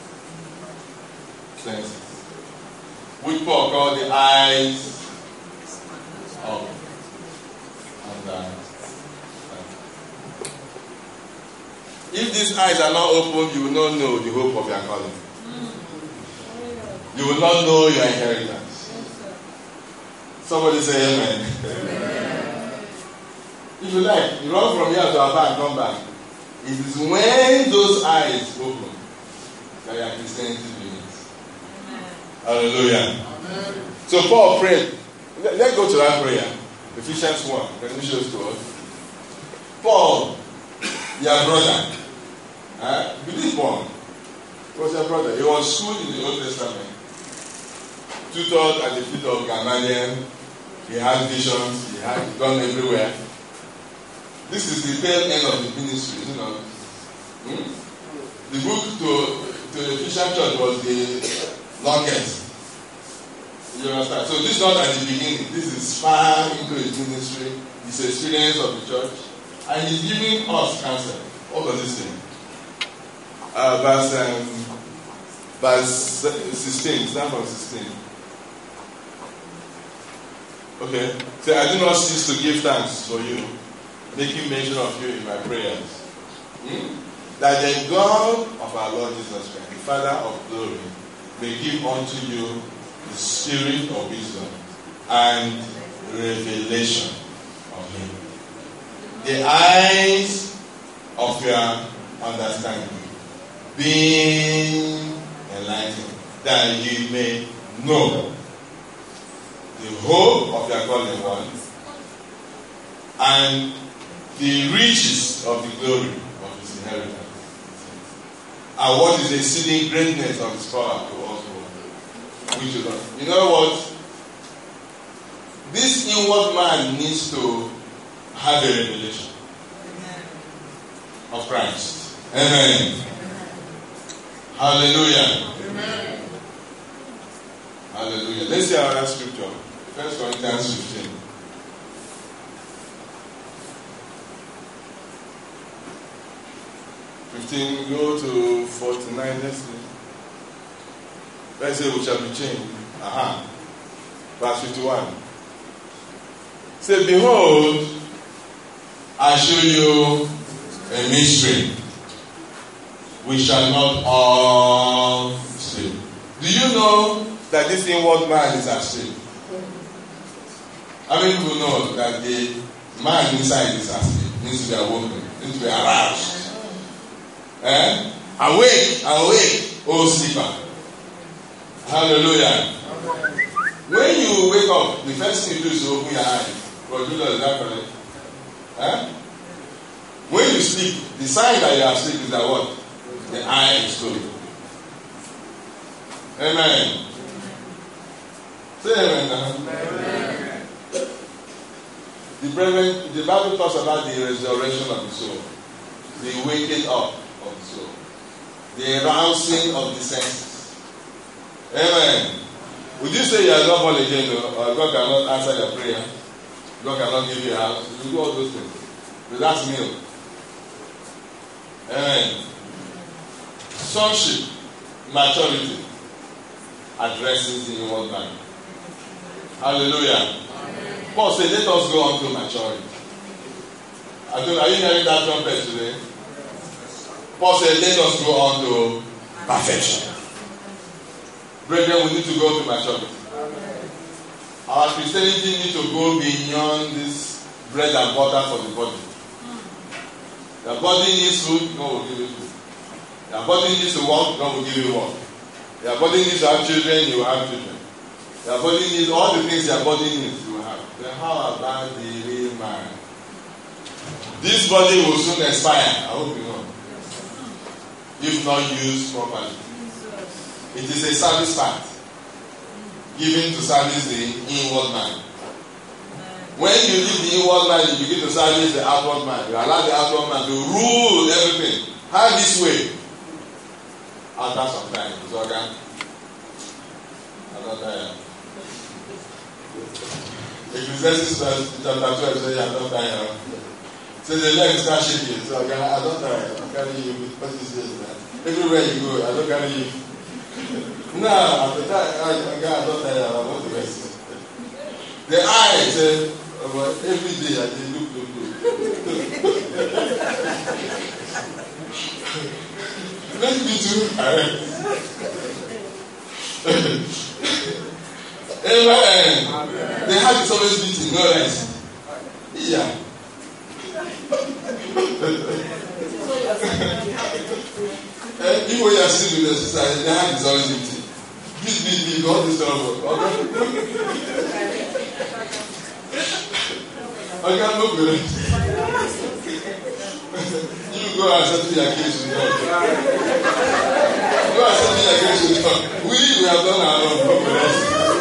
Speaker 2: senses. Which Paul called the eyes of understanding. If these eyes are not open, you will not know the hope of your calling. You will not know your inheritance. Somebody say amen. If you like, you run from here to Abba and come back. It is when those eyes open that your Christianity begins. Hallelujah. Amen. So Paul prayed. Let's go to that prayer. Ephesians 1. Can you show it to us? Paul, your brother. Believe Paul. He was your brother. He was schooled in the Old Testament. Tutored at the feet of Gamaliel. He had visions. He had gone everywhere. This is the tail end of the ministry, The book to the Ephesian church was the longest. You understand? So this is not at the beginning. This is far into his ministry, his experience of the church. And he's giving us counsel. What does this say? Verse 16. Start from 16. Okay. So I do not cease to give thanks for you, making mention of you in my prayers. That the God of our Lord Jesus Christ, the Father of glory, may give unto you the spirit of wisdom and revelation of him. The eyes of your understanding being enlightened, that you may know the hope of your calling one and the riches of the glory of his inheritance, and what is the exceeding greatness of his power to us all, which is us. In other words, this inward man needs to have a revelation of Christ. Amen. Hallelujah. Amen. Hallelujah. Let's see our last scripture. 1 Corinthians 15. Go to 49. Let's say we shall be changed. Verse 51. Say, behold, I show you a mystery. We shall not all sleep. Do you know that this inward man is asleep? How many people know that the man inside is asleep? Needs to be awoken, needs to be aroused. Awake, oh sleeper. Hallelujah. When you wake up, the first thing you do is to open your eyes. God, do that correct? When you sleep, the sign that you are asleep is that what? The eye is closed. Amen. Say amen now. Amen. The Bible talks about the resurrection of the soul, the waking up of the soul, the arousing of the senses. Amen. Would you say you are not born again, or God cannot answer your prayer? God cannot give you a house? You do all those things. But that's milk. Amen. Sonship, maturity, addresses the inward man. Hallelujah. Amen. Paul said, let us go on to maturity. Are you hearing that trumpet today? Paul said, let us go on to perfection. Brethren, we need to go to maturity. Our Christianity needs to go beyond this bread and butter for the body. The body needs food, God will give you food. Your body needs to work, God will give you work. Your body needs to have children, you will have children. Your body needs all the things your body needs, you will have. Then how about the real man? This body will soon expire. I hope you know. If not used properly. It is a service part. Given to service the inward man. When you leave the inward man, you begin to service the outward man. You allow the outward man to rule everything. Have this way. After some time, it's okay. I'm not tired. Ecclesiastes chapter 12 says, I'm not tired. So the legs start shaking. So I'm not tired. I'm carrying you. What is this? Everywhere you go, I don't carry you. No, I'm not tired. I'm not tired. I want to rest. The eye said, every day I say, look. Let me do Amen. The heart is always beating, no rest. Yeah. People you are sitting with the sister, the heart is always beating. Beat, all this trouble. I can't look with it. You go and settle your case with God. Go and settle your case with God. We have done our own progress.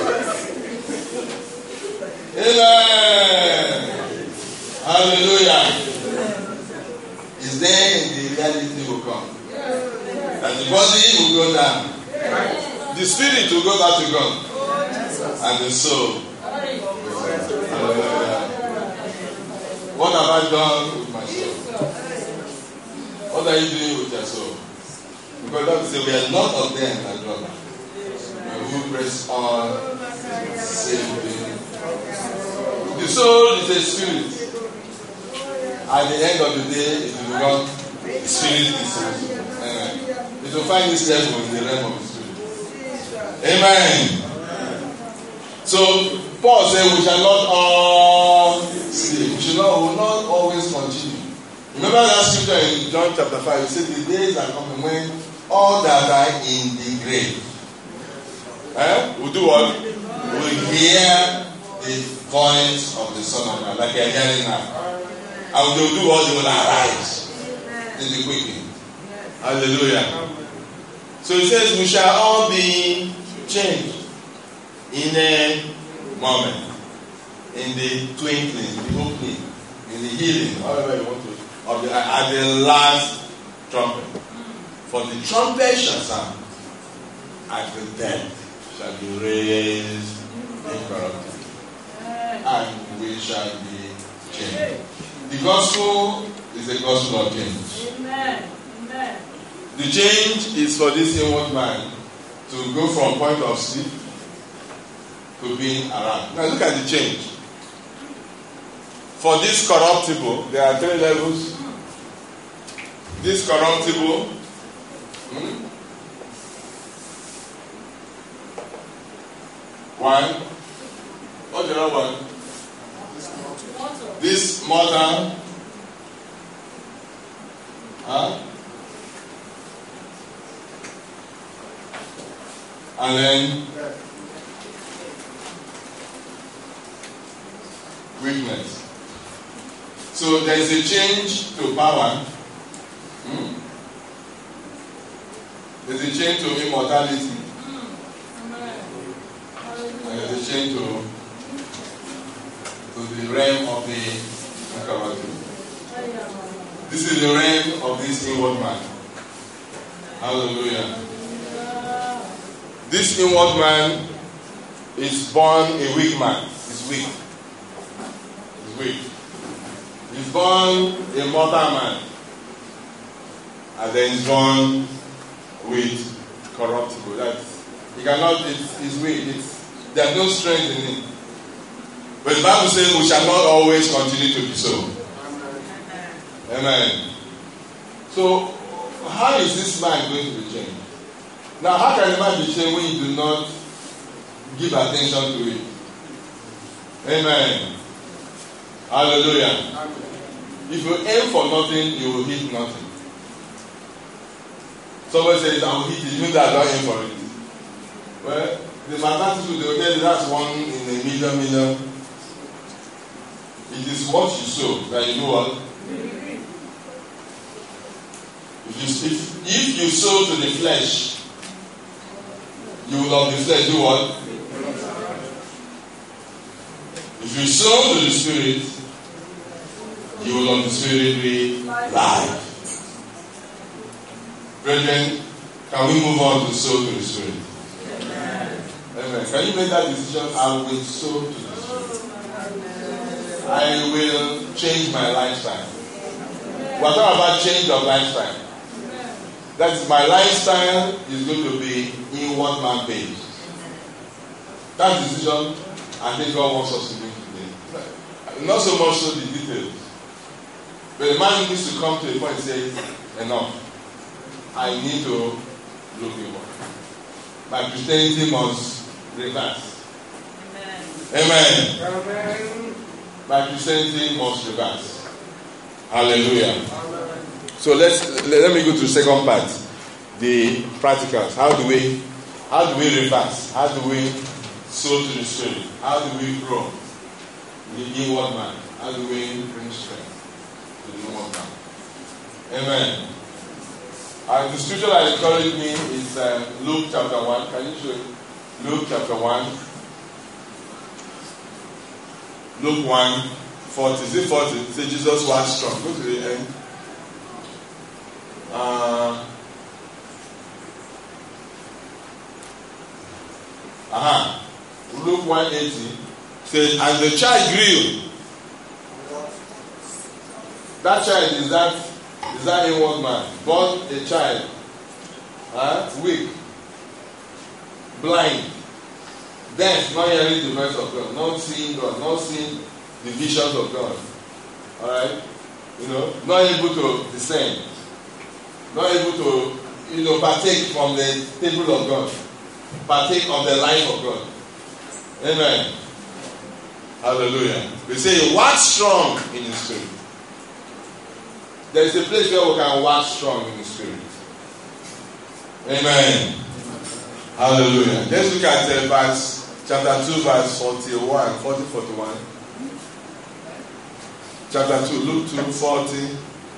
Speaker 2: Amen. Hallelujah. Is there the reality will come? That the body will go down. The spirit will go back to God. And the soul. Hallelujah. What have I done with my soul? What are you doing with your soul? Because God said, we are not of them that love. Who press on, saving. The soul is a spirit. At the end of the day, it will become the spirit is soul. Amen. It will find itself in the realm of the spirit. Amen. So Paul said, we shall not all sleep. We will not always continue. Remember that scripture in John chapter 5, it said, the days are coming when all that are in the grave will do what? Will hear the voice of the Son of God, like they are hearing now. And they will do what? They will arise in the quickening. Hallelujah. So it says, we shall all be changed in a moment, in the twinkling, in the opening, in the healing, however you want to, at the last trumpet. For the trumpet shall sound, and the dead shall be raised incorruptible, and we shall be changed. The gospel is the gospel of change.
Speaker 3: Amen.
Speaker 2: The change is for this inward man to go from point of sleep to being around. Now look at the change. For this corruptible, there are 3 levels. This corruptible, one. What's the other one? This mortal. And then weakness. So there is a change to power. There's a change to immortality. And there's a change to the realm of the incorruptible. This is the realm of this inward man. Hallelujah. This inward man is born a weak man. He's weak. He's weak. He's born a mortal man. And then he's born with corruptible. He cannot, he's weak. There's no strength in him. But the Bible says we shall not always continue to be so. Amen. So, how is this mind going to be changed? Now, how can a mind be changed when you do not give attention to it? Amen. Hallelujah. If you aim for nothing, you will hit nothing. Somebody says, I will hit it, even though I don't aim for it. Well, the mathematics will tell you that's 1 in a million. It is what you sow that you do what? If you sow to the flesh, you will of the flesh do what? If you sow to the Spirit, you will of the Spirit be life. Brethren, can we move on to sow to the Spirit? Amen. Can you make that decision? I will sow to the Spirit. I will change my lifestyle. We're talking about change of lifestyle. That is, my lifestyle is going to be inward man based. That decision, I think God wants us to make today. Not so much so the details. But the man needs to come to a point and say, enough. I need to look inward. My Christianity must reverse. Amen. Amen. My Christianity must reverse. Hallelujah. Amen. So let me go to the second part, the practicals. How do we reverse? How do we sow to the Spirit? How do we grow the inward man? How do we bring strength to the inward man? Amen. The scripture that encouraged me is Luke chapter 1. Can you show it? Luke chapter 1. Luke 1, 40. Is it 40? It says Jesus was strong. Go to the end. Luke 1:80 says, and the child grew. That child is that inward man, born a child, weak, blind, deaf, not hearing the voice of God, not seeing God, not seeing the visions of God. Alright? Not able to discern. Not able to, partake from the table of God. Partake of the life of God. Amen. Hallelujah. We say, wax strong in the Spirit. There is a place where we can wax strong in the Spirit. Amen. Hallelujah. Let's look at chapter 2, verse 41. Chapter 2, Luke 2:40.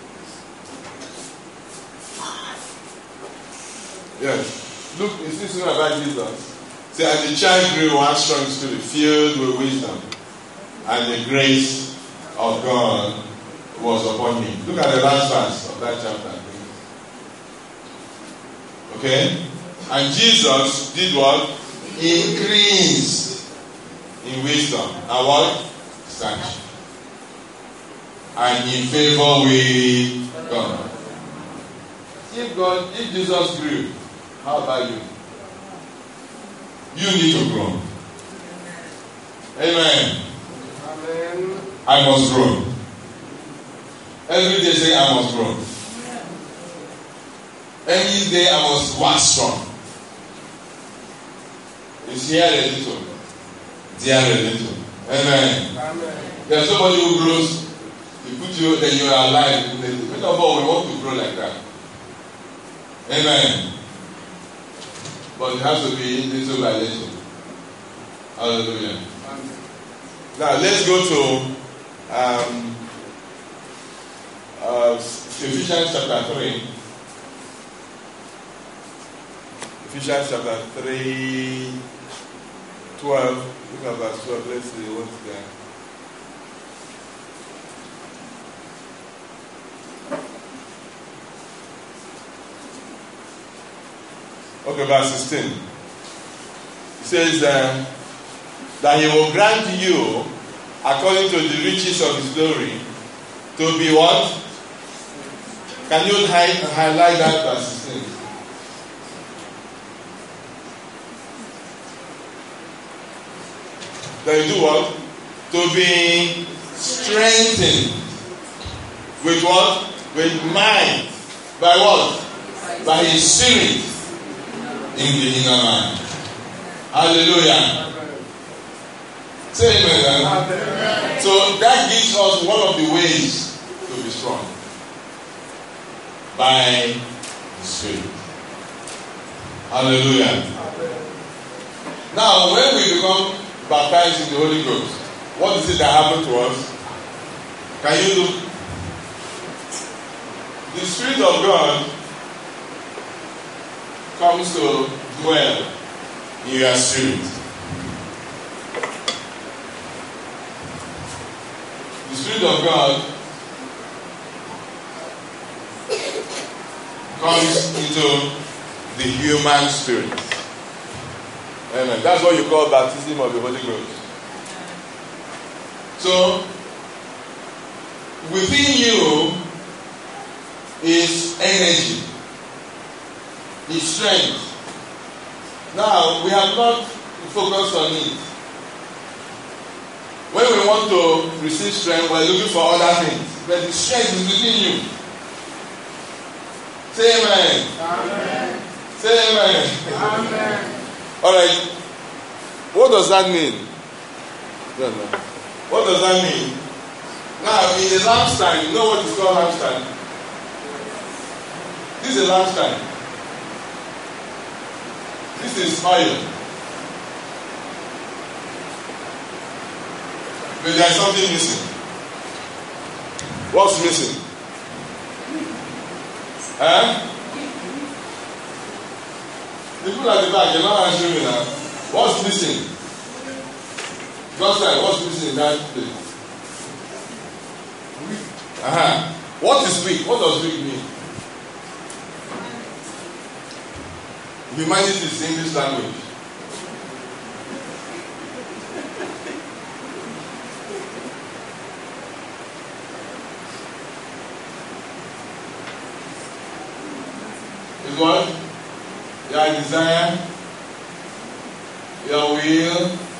Speaker 2: Yes. Look, is this one about Jesus? Say, and the child grew one strong spirit, filled with wisdom, and the grace of God was upon him. Look at the last verse of that chapter. Okay? And Jesus did what? Increased in wisdom. And what? Stature. And in favor with God. If Jesus grew, how about you? You need to grow. Amen. Amen. I must grow. Every day say I must grow. Every day I must wax strong. It's here a little. There a little. Amen. Amen. There's somebody who grows. You put you, then you are alive. First of all, we want to grow like that. Amen. But it has to be little by little. Hallelujah. Now let's go to Ephesians chapter 3. Ephesians chapter 3, 12. Look at verse 12. Let's see what's there. Okay, verse 16. It says that he will grant you, according to the riches of his glory, to be what? Can you highlight that verse 16? That you do what? To be strengthened with what? With might. By what? By his spirit. In the inner man. Hallelujah. Say amen. Amen. So that gives us one of the ways to be strong. By the Spirit. Hallelujah. Amen. Now when we become baptized in the Holy Ghost, what is it that happened to us? Can you look? The Spirit of God comes to dwell in your spirit. The Spirit of God comes into the human spirit. Amen. That's what you call baptism of the Holy Ghost. So, within you is energy, is strength. Now, we have not focused on it. When we want to receive strength, we're looking for other things. But the strength is within you. Say amen.
Speaker 1: Amen.
Speaker 2: Say amen.
Speaker 1: Amen.
Speaker 2: Alright. What does that mean? What does that mean? Now, in the lampstand, you know what is called lampstand? This is a lampstand. This is oil. But there is something missing. What's missing? Huh? The people at the back, you're not answering me now. What's missing? Just like what's missing in that place? What is weak? What does weak mean? Humanity is English language. Is what? Your desire, your will,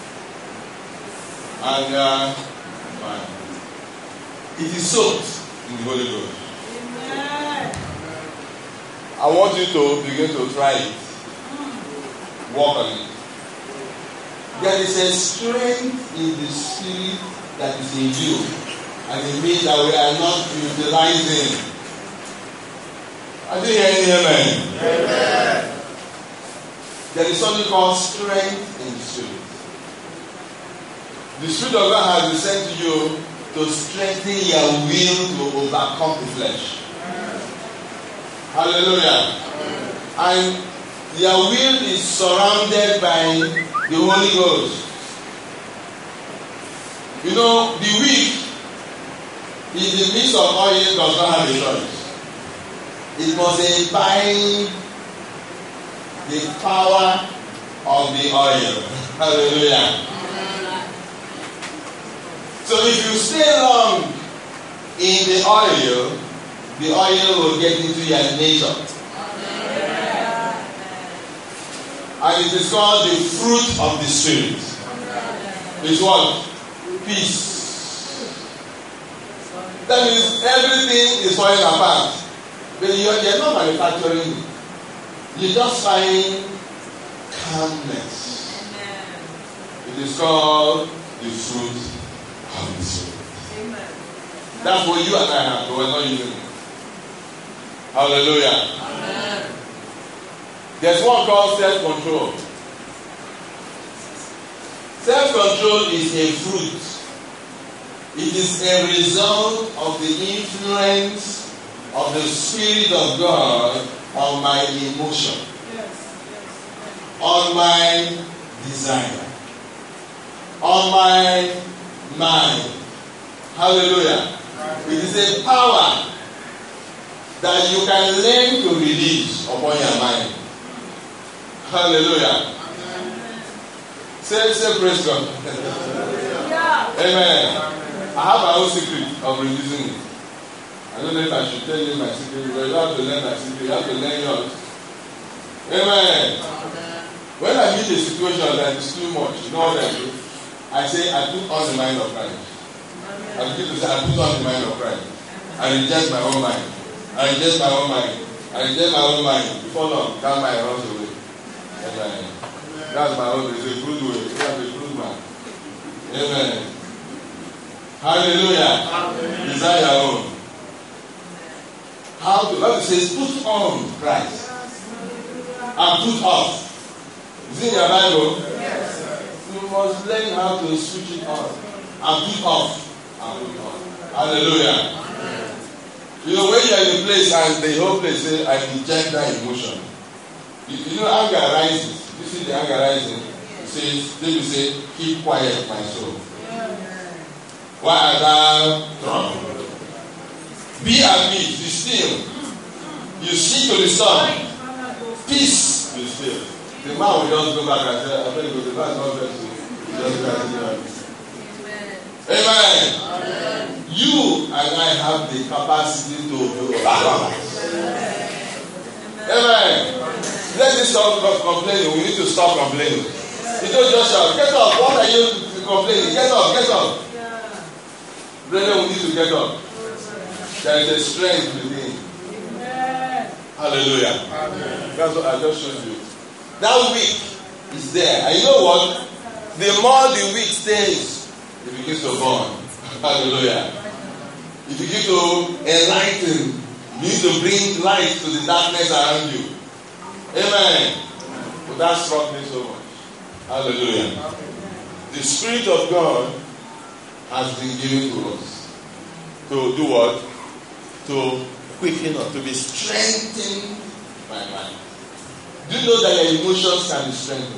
Speaker 2: and your mind. It is soaked in the Holy Ghost.
Speaker 3: Amen.
Speaker 2: I want you to begin to try it. Walk on it. There is a strength in the spirit that is in you, and it means that we are not utilizing. I didn't hear any amen. Amen. There is something called strength in the spirit. The Spirit of God has been sent to you to strengthen your will to overcome the flesh. Hallelujah. And your will is surrounded by the Holy Ghost. You know, the weak in the midst of oil does not have a choice. It must imbibe the power of the oil. Hallelujah. So if you stay long in the oil will get into your nature. And it is called the fruit of the Spirit. It's what? Peace. That means everything is falling apart. But you're not manufacturing it. You just find calmness. It is called the fruit of the Spirit. That's what you and I have, but we're not using it. Hallelujah. Amen. There's one called self-control. Self-control is a fruit. It is a result of the influence of the Spirit of God on my emotion, on my desire, on my mind. Hallelujah. It is a power that you can learn to release upon your mind. Hallelujah. Say praise God. Amen. I have my own secret of releasing it. I don't know if I should tell you my secret, but you have to learn my secret. You have to learn yours. Amen. When I meet a situation that is too much, you know what I do? I say, I put on the mind of Christ. I begin to say, I put on the mind of Christ. I reject my own mind. I reject my own mind. I reject my own mind. Before long, that mind runs away. Amen. That's my own. It's a good way. That's a good man. Amen. Hallelujah. Amen. Is that your own? How to? Bible says, put on Christ and put off. Is it in your Bible? Yes. You must learn how to switch it on and put off and put on. Hallelujah. You know, when you are in a place and the whole place says, I reject that emotion. You know, anger rises. You see the anger rising? It says, they will say, keep quiet, my soul. Why are thou troubled? Be at peace, be still. You speak to the sun. Peace, be still. The man will just go back and say, I beg you, the man is not going to just go and say, Amen. Amen. You and I have the capacity to do that. Amen. Let this stop complaining. We need to stop complaining. You don't just shout, get up. What are you complaining? Get up, get up. Brethren, we need to get up. There is a strength within. Hallelujah. Amen. That's what I just showed you. That weak is there. And you know what? The more the weak stays, it begins to burn. Hallelujah. It begins to enlighten. You need to bring light to the darkness around you. Amen. But that struck me so much. Hallelujah. The Spirit of God has been given to us. To do what? To quicken us, to be strengthened by mind. Do you know that your emotions can be strengthened?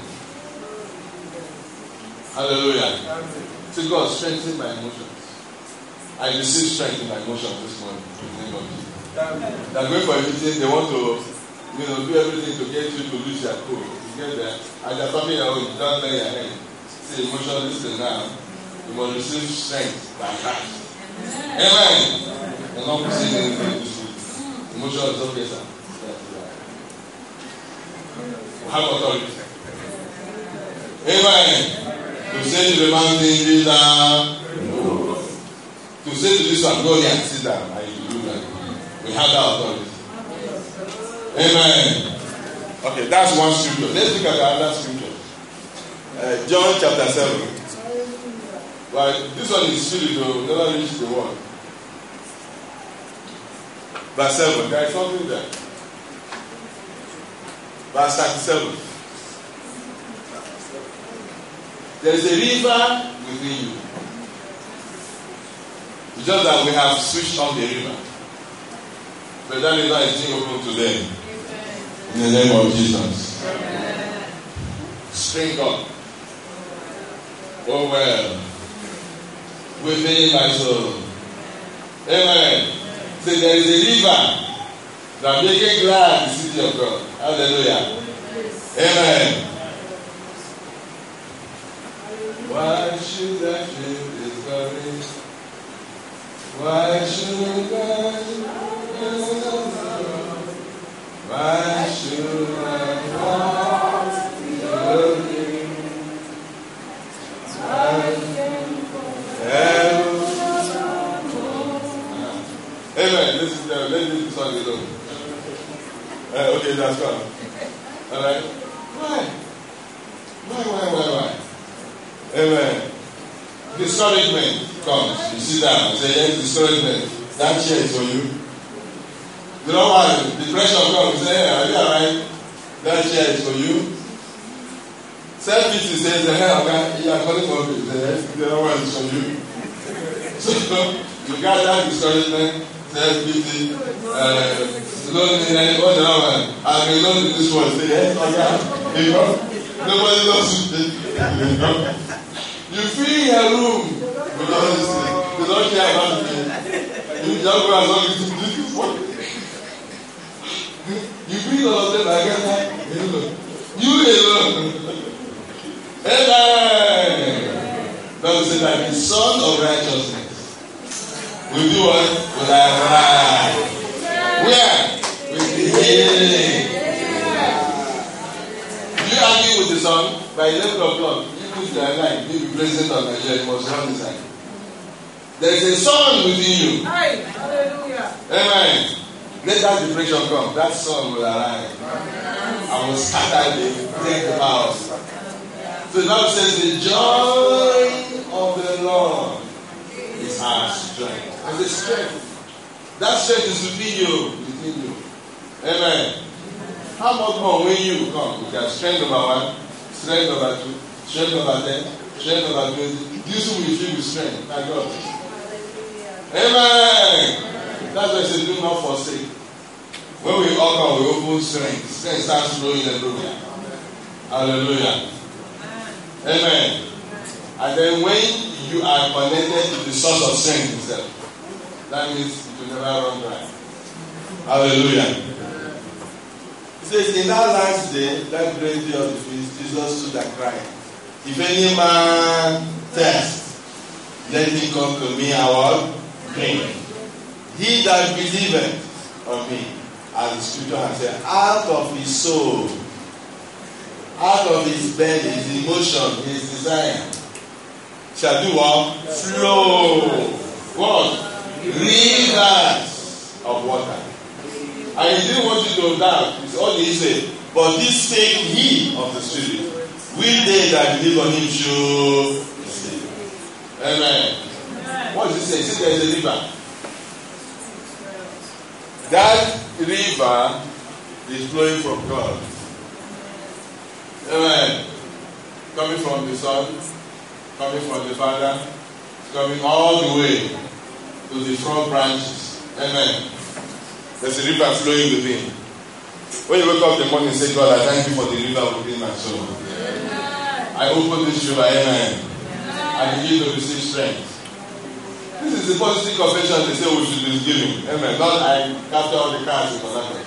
Speaker 2: Hallelujah. So God, strengthen my emotions. I receive strength in my emotions this morning. In the name of Jesus. They're going for a meeting, they want to, do everything to get you to lose your cool. You get there, and they're talking your own, don't lay your hand. See, emotion, listen now. You must receive strength by Christ. Amen. And not saying anything this week. Emotion is okay, sir. Have authority. Amen. To say to the mountain, be down. To say to this one, go there and sit down. I do that. We have that authority. Amen. Okay, that's one scripture. Let's look at the other scripture. John chapter 7. But this one is spiritual, never reach the one. Verse 7. There is something there. Verse 37. There is a river within you. It's just that we have switched on the river. But that river is being open today. In the name of Jesus. Spring up. Oh well. Within my soul. Amen. So there is a river that makes glad the city of God. Hallelujah. Amen. Why should I feel discouraged? Why should I? Why should I walk looking? Amen. This is let me song alone. Okay, that's fine. All right. Why? Amen. Discouragement comes. You sit down and say, yes, discouragement. That chair is for you. You know why? Depression comes. You say, hey, are you alright? That chair is for you. Self-pity says, hey, you are calling for me. The other one is for you. So, you got that discouragement, self-pity, loneliness, what the other one? I've been lonely this one. Say, yes, okay. You know? Nobody knows it. You fill your room with all this thing. They don't care about it. You just go as long as you do this one. You bring all of them together. You alone. Amen. Bible says that the Son of Righteousness will do what? Will arise. Where? With the healing. You argue with the Son by 11 o'clock. If you are alive, you be president of Nigeria, you must run inside. There is a son within you. Hallelujah. Amen. Let that depression come. That son will arise. I will scatter the powers. So the Bible says the joy of the Lord is our strength. And the strength. That strength is within you. Amen. How much more when you come? You can strength number 1, strength number 2. Strength number 10, strength number 20. This will be filled with strength. My God. Amen. That's why I say do not forsake. When we open, we open strength. Strength starts flowing everywhere. Hallelujah. Amen. And then when you are connected to the source of strength itself, that means you will never run dry. Hallelujah. It says, in that last day, that great day of the feast, Jesus stood and cried, if any man thirst, let him come to me and what? Drink. He that believeth on me, as the scripture has said, out of his soul, out of his belly, his emotion, his desire, shall do what? Flow. What? Rivers of water. And he didn't want you to doubt. It's all he said. But this take heed of the Spirit. Will they that believe on him should receive. Amen. What does it say? It says there is a river. That river is flowing from God. Amen. Coming from the Son, coming from the Father, coming all the way to the front branches. Amen. There's a river flowing within. When you wake up in the morning and say, God, I thank you for the river within my soul. Amen. I open this river, amen. I begin to receive strength. This is the positive confession they say we should be giving. Amen. Not I capture all the cars in Monaco.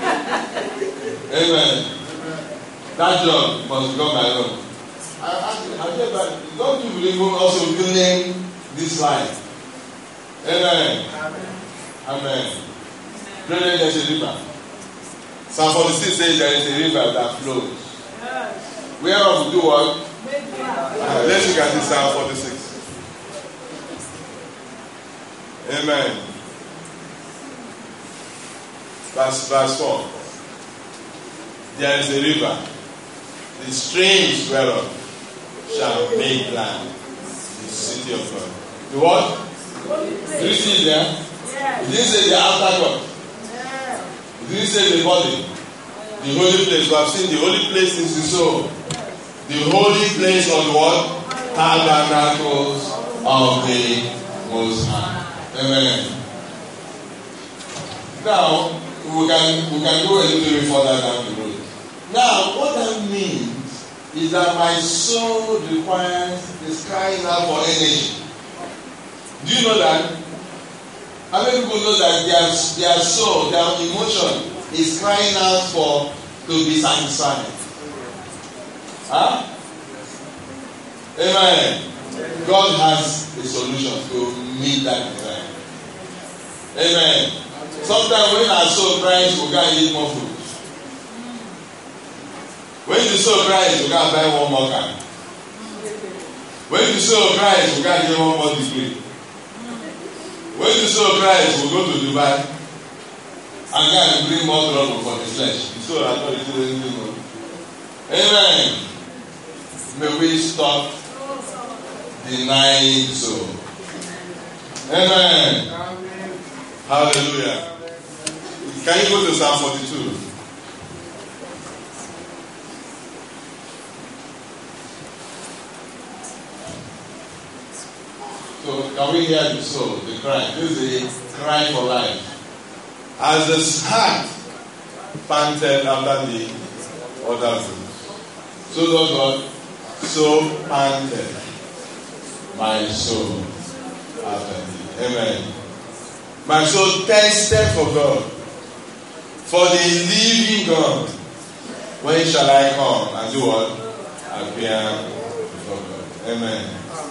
Speaker 2: Amen. That job must become my own. Don't you believe also building this life? Amen. Amen. Brethren, there is a river. Psalm 46 says there is a river that flows. Where we do what? Let's look at this Psalm 46. Amen. Verse 4. There is a river, the streams whereof shall make glad the city of God. The what? Do you see it there? It didn't say the outer court. It didn't say the body. The holy place. We have seen the holy place is the soul. The holy place of what? Tabernacles of the Most High. Amen. Now, we can go a little bit further down the road. Now, what that means is that my soul is crying out for energy. Do you know that? How many people know that their soul, their emotion is crying out to be satisfied? Huh? Amen. God has a solution to meet that desire. Amen. Sometimes when our soul cries, we can't eat more food. When the soul cries, we can't buy one more car. When the soul cries, we can't get one more degree. When the soul cries, we go to Dubai and God bring more trouble for the flesh. The soul has not received anything more. Amen. May we stop denying soul. Amen. Hallelujah. Can you go to Psalm 42? So can we hear the soul, the cry? This is a cry for life. As the heart panted after the other food, so does God, so panted my soul after thee. Amen. My soul thirsted for God, for the living God. When shall I come and do what? Appear before God. Amen.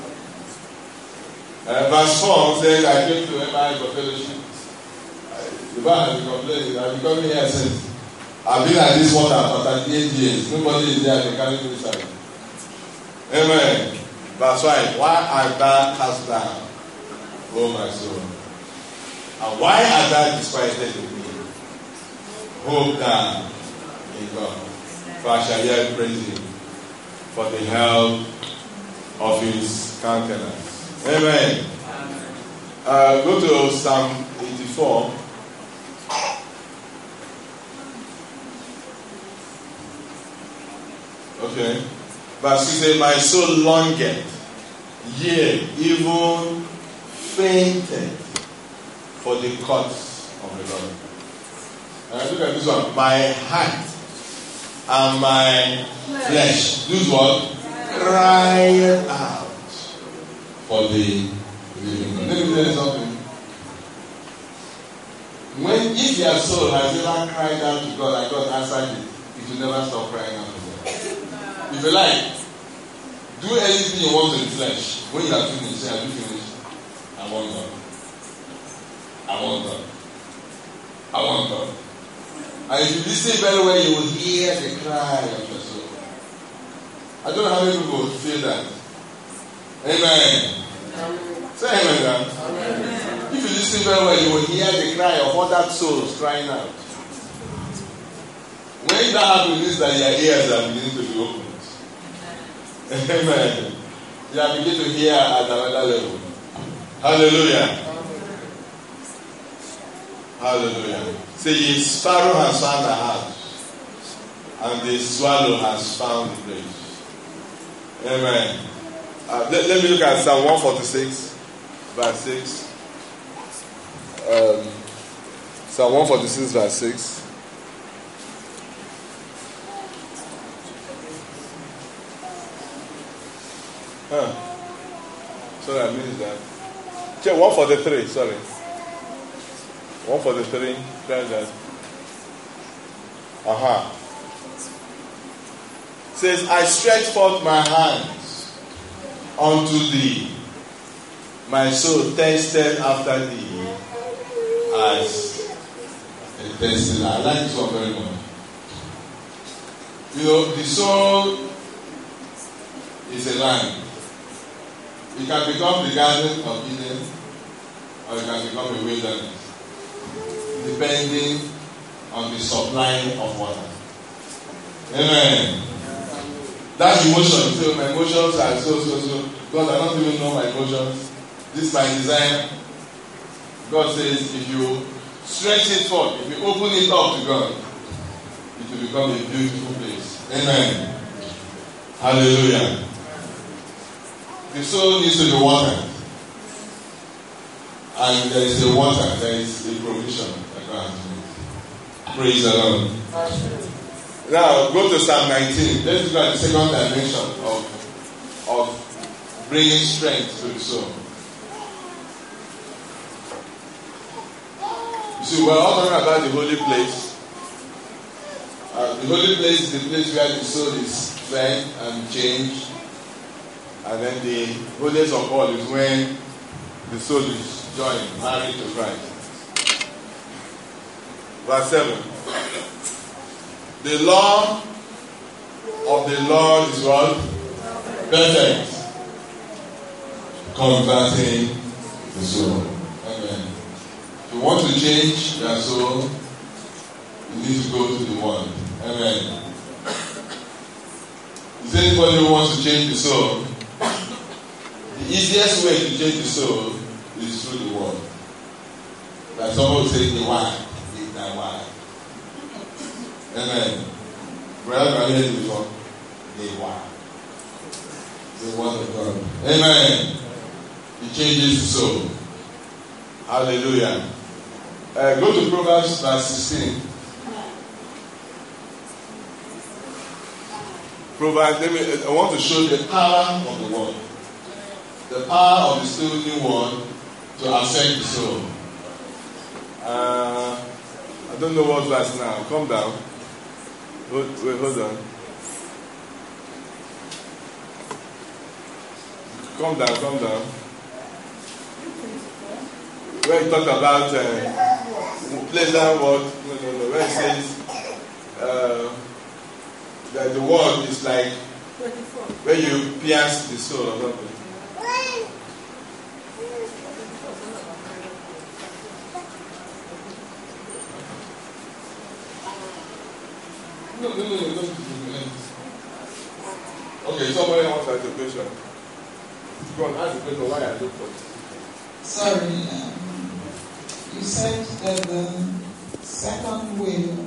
Speaker 2: Verse 4 says, I came to MI for fellowship. The man has been complaining. I've been coming here since. I've been at this water for 38 years. Nobody is there to carry me inside. Amen. Verse 5. Why art thou cast down, O my soul? And why art thou disquieted with me? Hope thou in God. For I shall yet praise him for the help of his countenance. Amen. Go to Psalm 84. Okay. Verse 6 says, my soul longeth, yea, even fainted for the courts of the Lord. And look at this one. My heart and my flesh. This one. Cry out for the living God. Let me tell you something. If your soul has ever cried out to God and God answered it, it will never stop crying out to God. If you like, do anything you want in the flesh. When you are finished, say, have you finished? I want God. I want God. I want God. And if you listen very well, you will hear the cry of your soul. I don't know how many people feel that. Amen. Say amen, God. Amen. If you listen very well, you will hear the cry of other souls crying out. When that happens, it means that your ears are beginning to be opened. Amen. You are beginning to hear at another level. Hallelujah. Hallelujah. Say, the sparrow has found a house, and the swallow has found a place. Amen. Let me look at Psalm 146, verse 6. Psalm 146, verse 6. Sorry, I missed that. Check 143, sorry. 143, try that. Says, I stretch forth my hands unto thee. My soul thirsted after thee as a thirsty land. I like this one very much. You know, the soul is a land. It can become the Garden of Eden, or it can become a wilderness, depending on the supply of water. Amen. That's emotion. So my emotions are so. God, I don't even know my emotions. This is my desire. God says, if you stretch it forth, if you open it up to God, it will become a beautiful place. Amen. Hallelujah. The soul needs to be watered. And there is a water, there is a provision that God has made. Praise the Lord. Now, go to Psalm 19. Let's look at the second dimension of bringing strength to the soul. You see, we're all talking about the holy place. The holy place is the place where the soul is fed and changed. And then the holiest of all is when the soul is joined, married to Christ. Verse 7. The law of the Lord is what? Perfect. Converting the soul. Amen. If you want to change your soul, you need to go to the Word. Amen. Is anybody who wants to change the soul? The easiest way to change the soul is through the Word. Like someone would say, the why. Is that why? Amen. Brother, I heard before. The why. The Word of God. Amen. It changes the soul. Hallelujah. Go to Proverbs verse 16. Proverbs, I want to show the power of the Word. The power of the spoken Word to affect the soul. I don't know what verse now. Calm down. Hold on. Calm down. Where he talked about pleasant word. No. Where it says that the word is like where you pierce the soul or something. No. Okay, somebody wants to ask a question. Go on, ask the question why I look for it.
Speaker 4: Sorry, you said that the second will